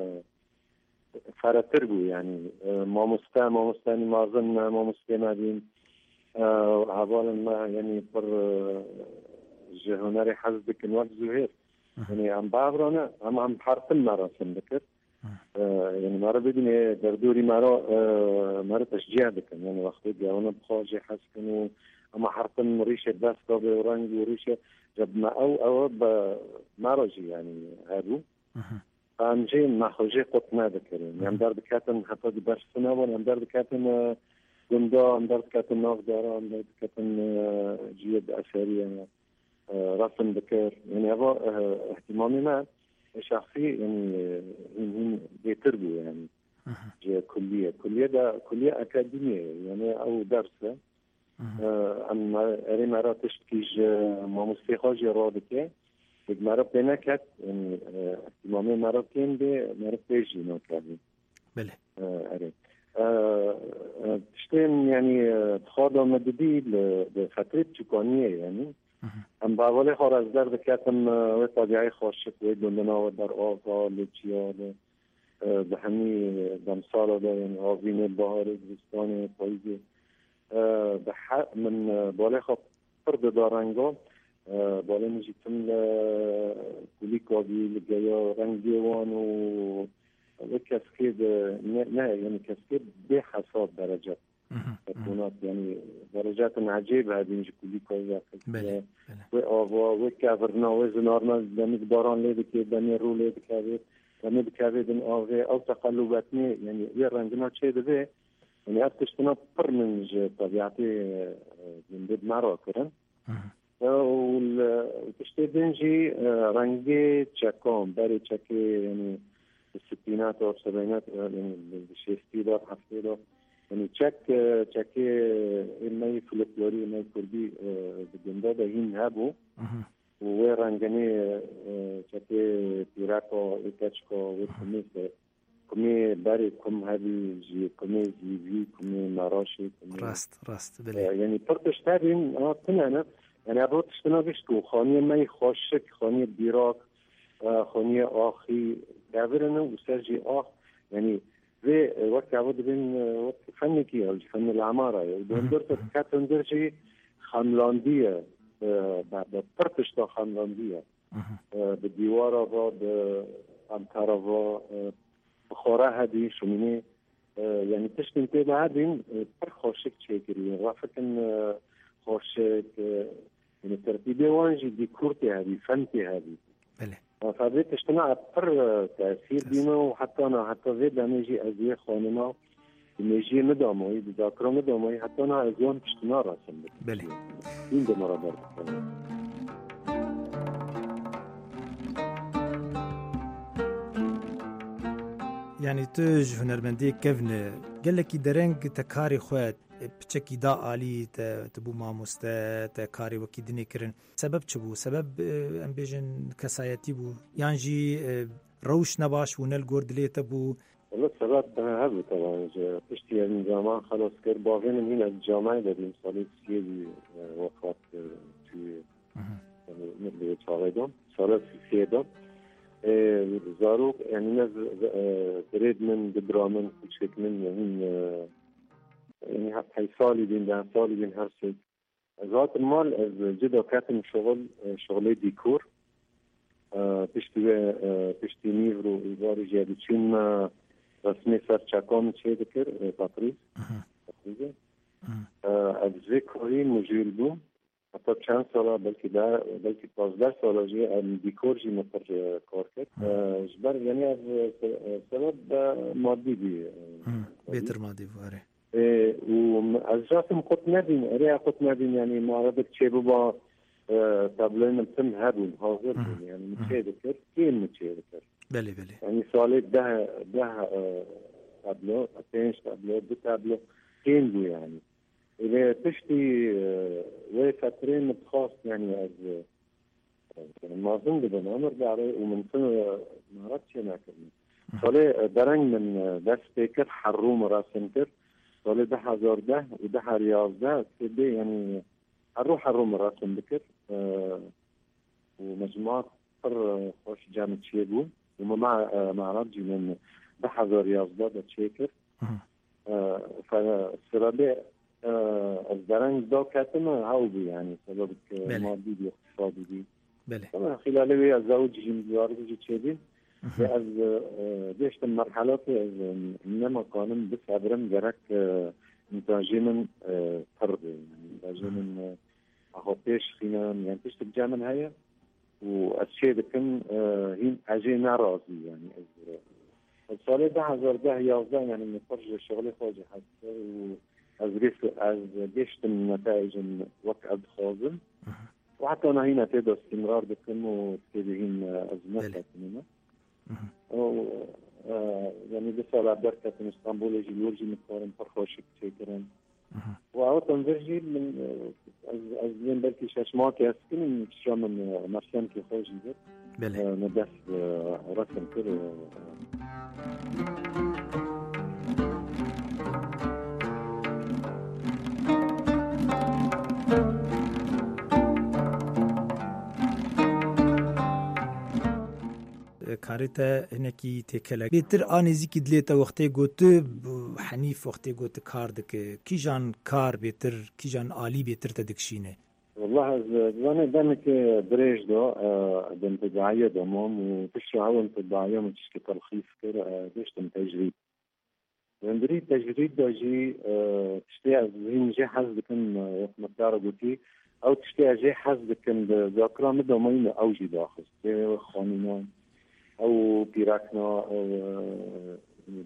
فراتربو يعني ما مستاني ما ظن ما مستنادين عبالا ما يعني بر جهناري حزبك الوقت زهير يعني عم بعبرنا عم حرف المراسم ذكر يعني مرة بدني دردوري مرة تشجيع بكن يعني وقت جاونا بخاجي حسكنوا أما حرف مريشة بس طابي ورنج وريشة جب ما أو بمرجي يعني هادو قام جي ما خوجي قطنا ذكرين يعني دار بكاتن حتى باش سنة ولا دار بكاتن جندا دار بكاتن ناف دارا دار بكاتن جيد أثرية رسم ذكر يعني هذا اهتمامي ما شخصي يعني هم بيتربوا يعني جي كلية ده كلية أكاديمية يعني أو درسة أما أريم أرى تشتكيج ما مستيقاج رادكه مرا بينا كات يعني اهتمامي مرا كين بي مرا بيجي نوكابي بله أريم تشتين يعني تخاضا مددي لفترة تكونية يعني أم باولي خارج در بكاتم وطبيعي خاشك ويدلنا ودر آغا لجيا بهمي دمسالة دا يعني آوين بهار زستان پاییزی من بالای خب فرد دارنگا بالای میجیتم کلی کابی لگیا رنگی وان و کسکید نه یعنی کسکید به حساب درجات تكونات يعني درجات عجيبة هذه مش كلي كويسة وآوا وكافرنا وزنارنا دمك باران ليدك دمي رو ليدك هذه دمي بكافي دم آوه أو تقلباتني يعني ويرانجنا شيء ده يعني أتشتنا برمج طبيعتي من ضد مرة كرن وتشتي دنجي رنجي تشاكون باري تشاكي يعني الستينات أو السبعينات يعني الشيستي دار حفتي دار يعني تشاكي إني فلكلوري إني كردي بالجندا ده هين هابو ورنجني تشاكي بيراكو إتشكو وكميس كمي باري كم هذه جي كمي زيفي كمي مراشي كمي راست بلي يعني برتش تابين تنانا يعني أبغى بيشتو خانية ماي خاشك خانية بيراك خانية آخي كابرنا وسرجي يعني في وقت عبود بين وقت فنكي أو فن العمارة يعني درت كاتن درجي خملاندية بعد برتش تا خملاندية بالديوارة بأمتارة بخورة هذه شمينة يعني تشتم تبع هذين خاشك شكري رافقن خاشك يعني ترتيبي وانجي ديكورتي هذه فنتي هذه بله فبيت اجتماع بر تأثير بينا وحتى أنا حتى زيد لما يجي أزياء خاننا لما يجي مدامي بذاكرة مدامي حتى أنا أزيان اجتماع راسم بله إن ده مرة برد يعني توج هنرمندي كيفن قال لك درنج تكاري خوات بچکی دا عالی تبو ماموسته تکاری وکی دنی کرن سبب چه بو؟ سبب ام بیجن کسایتی بو یعنی جی روش نباش و نل گرد لیت بو والله سبب هذا طبعا اشتي الجامعة خلاص كر باغين من الجامعة دادیم سالی سیدی وفات توی مثل چاقیدم سال سیدم زاروك يعني ناس تريد من دبرامن كل من يعني هاي صالي بين هرسي ذات المال جدا كاتم شغلي ديكور پشتی نیورو ایواری جدی چون رسمی سرچکان چه دکر پاتریس از ذکری مجیل بو حتی چند ساله بلکه 15 ساله جی دیکور جی مطر کار کرد جبر یعنی از سبب مادی بی بهتر مادی باره و از جاسم قط ندین اریا قط ندین یعنی معرض چه با تابلوین تم هبون حاضر بون یعنی مچه دکر کیم مچه دکر بله یعنی سالی 10 تابلو 5 تابلو 2 تابلو کیم بو یعنی إذا تشتي وفترين متخاص يعني از ما أظن بدنا نرجع ومن سنة ما رأتش هناك صالي درنج من دس بيكر حروم راسنتر صالي ده هزار ده وده رياض ده تبدي يعني حروم راسن بكر ومجموعة خوش جامع تشيبو ومع رجي من ده هزار رياض ده تشيكر فالسرابي الزرنج دا كاتنا هاوبي يعني سبب مادي دي اقتصادي دي طبعا خلال الزوج جمزار بيجي تشيدي از ديشت المرحلات انما قانون بس عبرم جرك متاجمن فرد متاجمن اخو بيش خينام يعني تشت الجامن هيا والشيء دكن هين اجينا راسي يعني الصالة ده هزار ده يازده يعني من فرج الشغل خواجه حتى از ديشت النتائج وقت خازن وحتى أنا هنا تقدر استمرار بكم وتبين أزمات كمان يعني بس على بركة من اسطنبول يجي يورجي مقارن فرخوش كتيرن وعوض تنزرجي من أزين بلكي شاشمات يسكن من شو من مرسان كي خوجي ده ندف رسم كده کارتا هنکی تکلا بیتر آنیزی کی دلیتا وقتی گوت حنیف وقتی گوت کار دک کی جان کار بیتر کی جان عالی بیتر تدکشینه والله زمان دمك بريج دو دم تدعية دمام وتشرع عون تدعية من تشكي تلخيص كده ديش تم تجريد وندري تجريد دا جي تشتي زين جي حزدكن وقت مدار قوتي او تشتي جي حزدكن ذاكرة مدى مين او جي داخل خانينان او بيراكنا او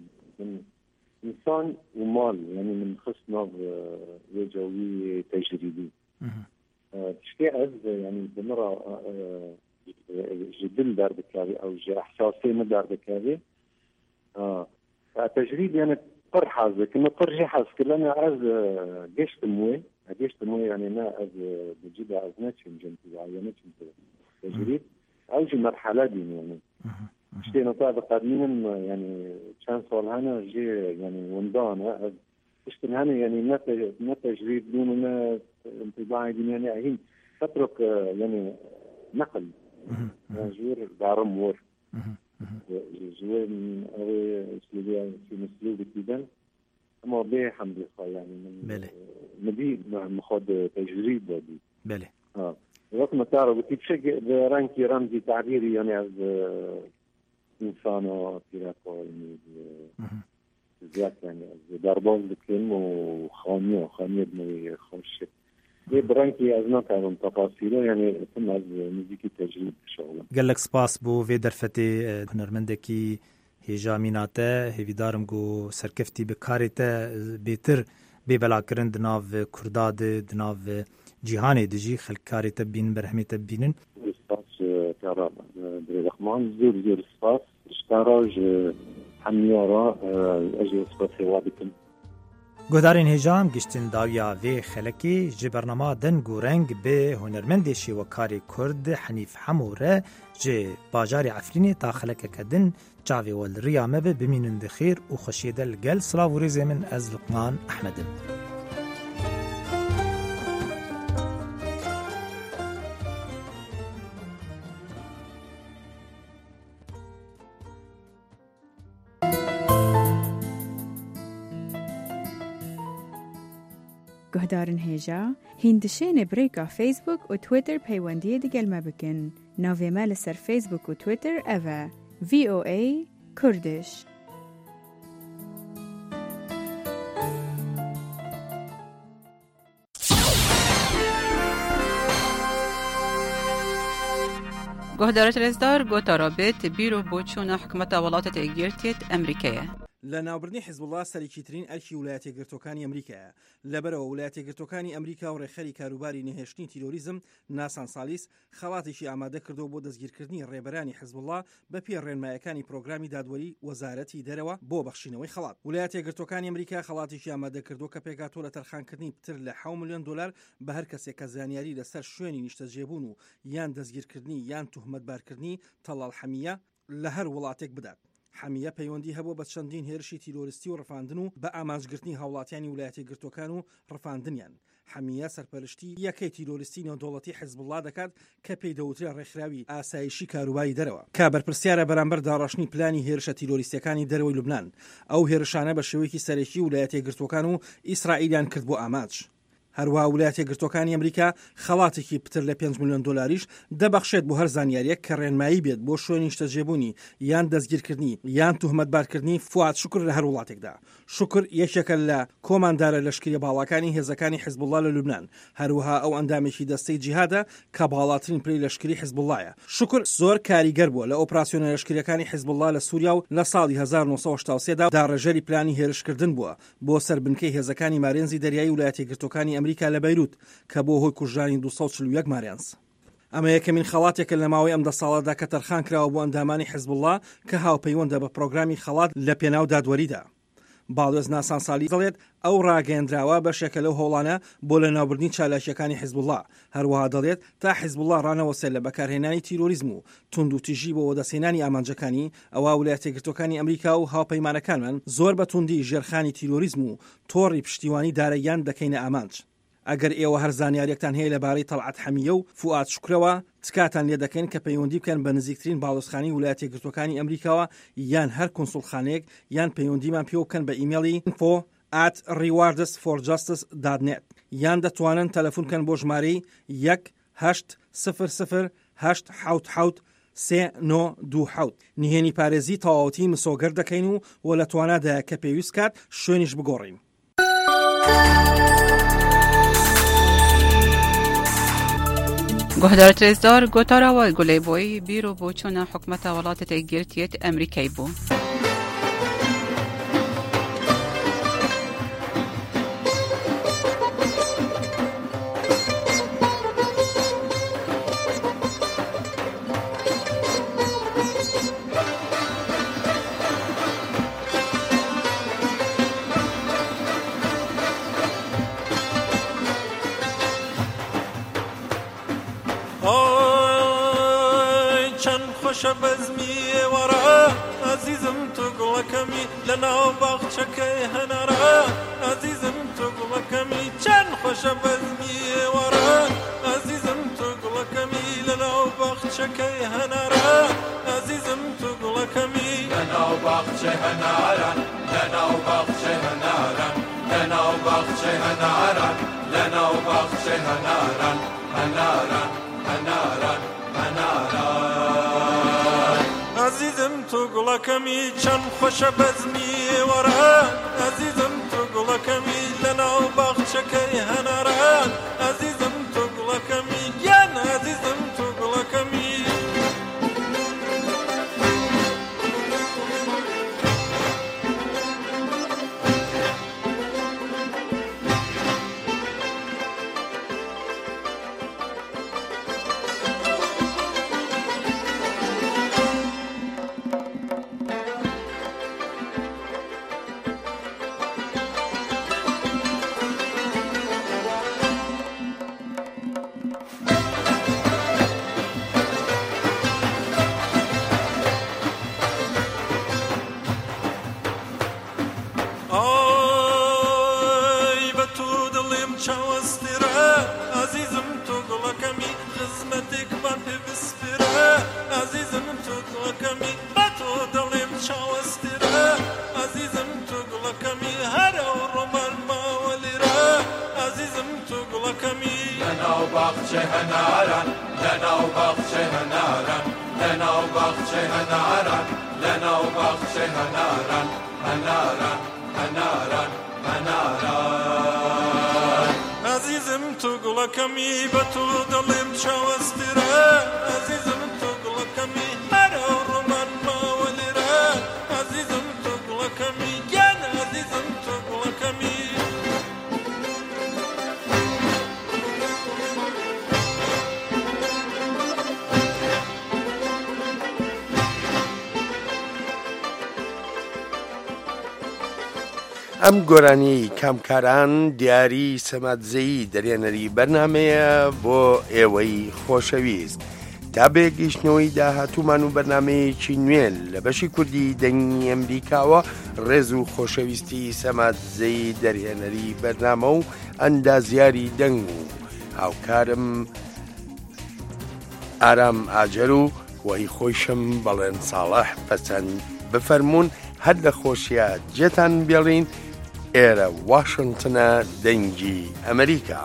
انسان ومال يعني من خصنا وجوي تجريدي تشتي از يعني بمرة جدل دار بكاري او جي احساسي مدار بكاري التجريد يعني طرح لكن طرح حاس كلنا از جيش تموي يعني ما از بجيب از ناتشم جنتي عينتشم تجريد او جي مرحلة دي يعني شتي نطابق قديما يعني كان صار هنا جي يعني وندانا اشتن هنا يعني ما تجريد دون ما انطباعي دي يعني هين تترك يعني نقل جور دارم ور جور او اسلوبي في مسلوب كده اما به الحمد لله يعني من نبي مخد تجريد دي بله وقت ما تعرف بشكل رانكي رمزي تعبيري يعني از إنسانه تراكو يعني زيادة يعني درباز بكلم وخانية بني خوش دي برانكي أزنا كانوا تفاصيله يعني ثم از مزيكي تجريد شغله قال لك سباس بو في درفتي هنرمندكي هيجا ميناته هيدارم جو سركفتي بكارته بيتر ببلا كرن دناف كرداد دناف جيهاني دجي خلق كارته بين برحمه تبينن سباس كرام برحمان زور سباس اشتراج حميارا اجي سباس وادكم گودارین هجام گشتن داویا و خلکی جبرنما دن گورنگ به هنرمند شیوکاری کرد حنیف حموره جه باجار عفرینی تا خلک کدن جاوی والریامه به بمینند خیر و خوشیده الگل صلاح و ریزه من از لقمان احمدن گهدارن هیجا هندشین بریکا فیسبوک و تویتر پیوندی دیگل ما بکن ناوێمە لەسەر فیسبوک و تویتر ئەڤە VOA کوردش. گهدارت رزدار گوتارابت بیرو بوچون حکومت ولاتت ئێگرتێت ئەمریکایە. لە ناوبردنی حیزب الله سەرکیترین ئەرکی ویلایەتە یەکگرتووەکانی ئەمریکایە. لەبەرەوە ویلایەتە یەکگرتووەکانی ئەمریکا و ڕێخەری کاروباری نەهێشتنی تیرۆریزم ناسان سالیس خەڵاتێکی ئامادە کردەوە بۆ دەستگیرکردنی ڕێبەرانی حیزب الله بە پێ ڕێنمایەکانی پرۆگرامی دادوەری وەزارەتی دەرەوە بۆ بەخشینەوەی خەڵات. ویلایەتە یەکگرتووەکانی ئەمریکا خەڵاتێکی ئامادە کردووە کە پێکاتۆ لە تەرخانکردنی پتر لە 7 ملیۆن دلار بە هەر کەسێک کە زانیاری لەسەر شوێنی نیشتەجێبوون و یان دەستگیرکردنی یان توهمەتبارکردنی تەڵال حەمیە لە هەر وڵاتێک بدات. حەمیە پەیوەندی هەبوو بە چەندین هێرشی تیرۆریستی و ڕفاندن و بە ئامانجگرتنی هاوڵاتیانی ویلایەتە یەکگرتووەکان و ڕفاندنیان. حەمیە سەرپەرشتی یەکەی تیرۆریستی نێودەوڵەتی حیزب الله دەکات کە پێی دەوترێت ڕێکخراوی ئاسایشی کاروباری دەرەوە کە بەرپرسیارە بەرامبەر داڕاشنی پلانی هێرشە تیرۆریستەکانی دەرەوەی لوبنان. ئەو هێرشانە بە شێوەیەکی سەرەکی ویلایەتە یەکگرتووەکان و ئیسرائیلیان کرد بۆ ئاماج. هەروەها ویلایەتە یەکگرتووەکانی ئەمریکا خەڵاتێکی پتر لە 5 ملیۆن دلاریش دەبەخشێت بۆ هەر زانیاریەک کە ڕێنمایی بێت بۆ شوێنی نیشتەجێبوونی یان دەستگیرکردنی یان توهمەتبارکردنی فواد شوکر لە هەر وڵاتێکدا. شوکر یەکێکە لە کۆماندارە لەشکری باڵاکانی هێزەکانی حیزب الله لە لوبنان. هەروەها ئەو ئەندامێکی دەستەی جیهادە کە باڵاترین پلەی لەشکری حیزب اللهە. شوکر زۆر کاریگەر بووە لە ئۆپراسیۆنە لەشکریەکانی حیزب الله لە سووریا و لە ساڵی 1983 دا داڕێژەری پلانی هێرشکردن بووە بۆ سەربنکەی هێزەکانی مارێنزی دەریایی ویلایەتە یەکگرتووەکانی ئەمریکا لە بەیروت کە بۆ هۆی کوژرانی 241 مارێنز. ئەمە یەکەمین خەڵاتێکە لە ماوەی ئەم 10 ساڵەدا کە تەرخان کراوە بۆ ئەندامانی حیزب الله کە هاوپەیوەندە بە پرۆگرامی خەڵات لە پێناو دادوەریدا. باڵێز ناسان سالی دەڵێت ئەو ڕاگەیەندراوە بەشێکە لەو هەوڵانە بۆ لە ناوبردنی چالاشیەکانی حیزب الله. هەروەها دەڵێت تا حیزب الله ڕانەوەسێت لە بەکارهێنانی تیرۆریزم و توند و تیژی بۆ وەدەسێنانی ئامانجەکانی ئەوە ویلایەتە یەکگرتووەکانی ئەمریکا و هاوپەیمانەکانمان زۆر بە توندی ژێرخانی تیرۆریزم و تۆڕی پشتیوانی دارەیان دەکەینە ئامانج. ئەگەر ئێوە هەر زانیاریەکتان هەیە لەبارەی تەڵعەت حەمیە و فواد شوکرەوە تکاتان لێ دەکەن کە پەیوەندی بکەن بە نزیکترین باڵۆزخانی ویلایەتە یەکگرتووەکانی ئەمریکاوە یان هەر کۆنسوڵخانەیەک یان پەیوەندیمان پێ بکەن بە ئیمێڵی info@rewardsforjustice.net یان دەتوانن تەلەفۆنکەن بۆ ژمارەی 1-800-877-3927 نهێنی پارێزی تەواوەتی مسۆگەر دەکەین و لە توانادایە کە پێویست کات شوێنیش بگۆڕین. گهدارت رزدار گوتاراوای گولی بوی بیرو بوچون حکومت ولاتت ئێگرتێت ئەمریکای بوو. شبزمي ورا عزيزم تقلكمي لنا وبخشكي هنرا عزيزم تقلكمي كان خشبزمي ورا عزيزم تقلكمي لنا وبخشكي هنرا عزيزم تقلكمي لنا وبخشي هنرا لنا وبخشي هنرا لنا وبخشي هنرا لنا وبخشي هنرا هنرا هنرا هنرا عزيزم تقلكمي كان خوش بزمي ورا عزيزم تقلكمي لنا وبخشكي هنرا عزيزم تقلكمي يا عزيزم تقلكمي لنا وبخشها نارا لنا وبخشها نارا لنا وبخشها نارا نارا نارا نارا عزيزم تقلكمي بتودلم شوسترا عزيزم تقلكمي أنا ورمان ما ولرا عزيزم تقلكمي جان عزيزم تقلكمي ئەم گۆرانی کامکاران دیاری سەماتزەیی دەرێنەری بەرنمەیە بۆ ئێوەی خۆشەویست تا بێگەیشتنەوەی داهاتوومان و بەرنمەیەکی نوێن لە بەشی کوردی دەنگی ئەمریکاوە ڕێز و خۆشەویستی سەماتزەیی دەرهێنەری بەرنامە و ئەندازیاری دەنگ و هاوکارم ئارام ئاجەر و وەی خۆشم بەڵێن ساڵح پەسەند بفەرمونون هەر لە خۆشیە جێتان بێڵین ئێرە واشنگتنە دەنگی ئەمریکا.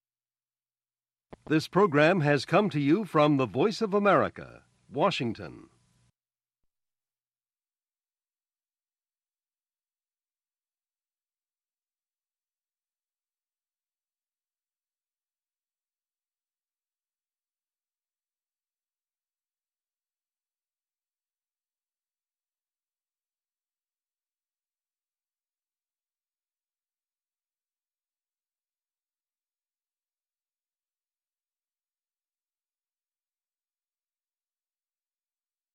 This program has come to you from the Voice of America, Washington.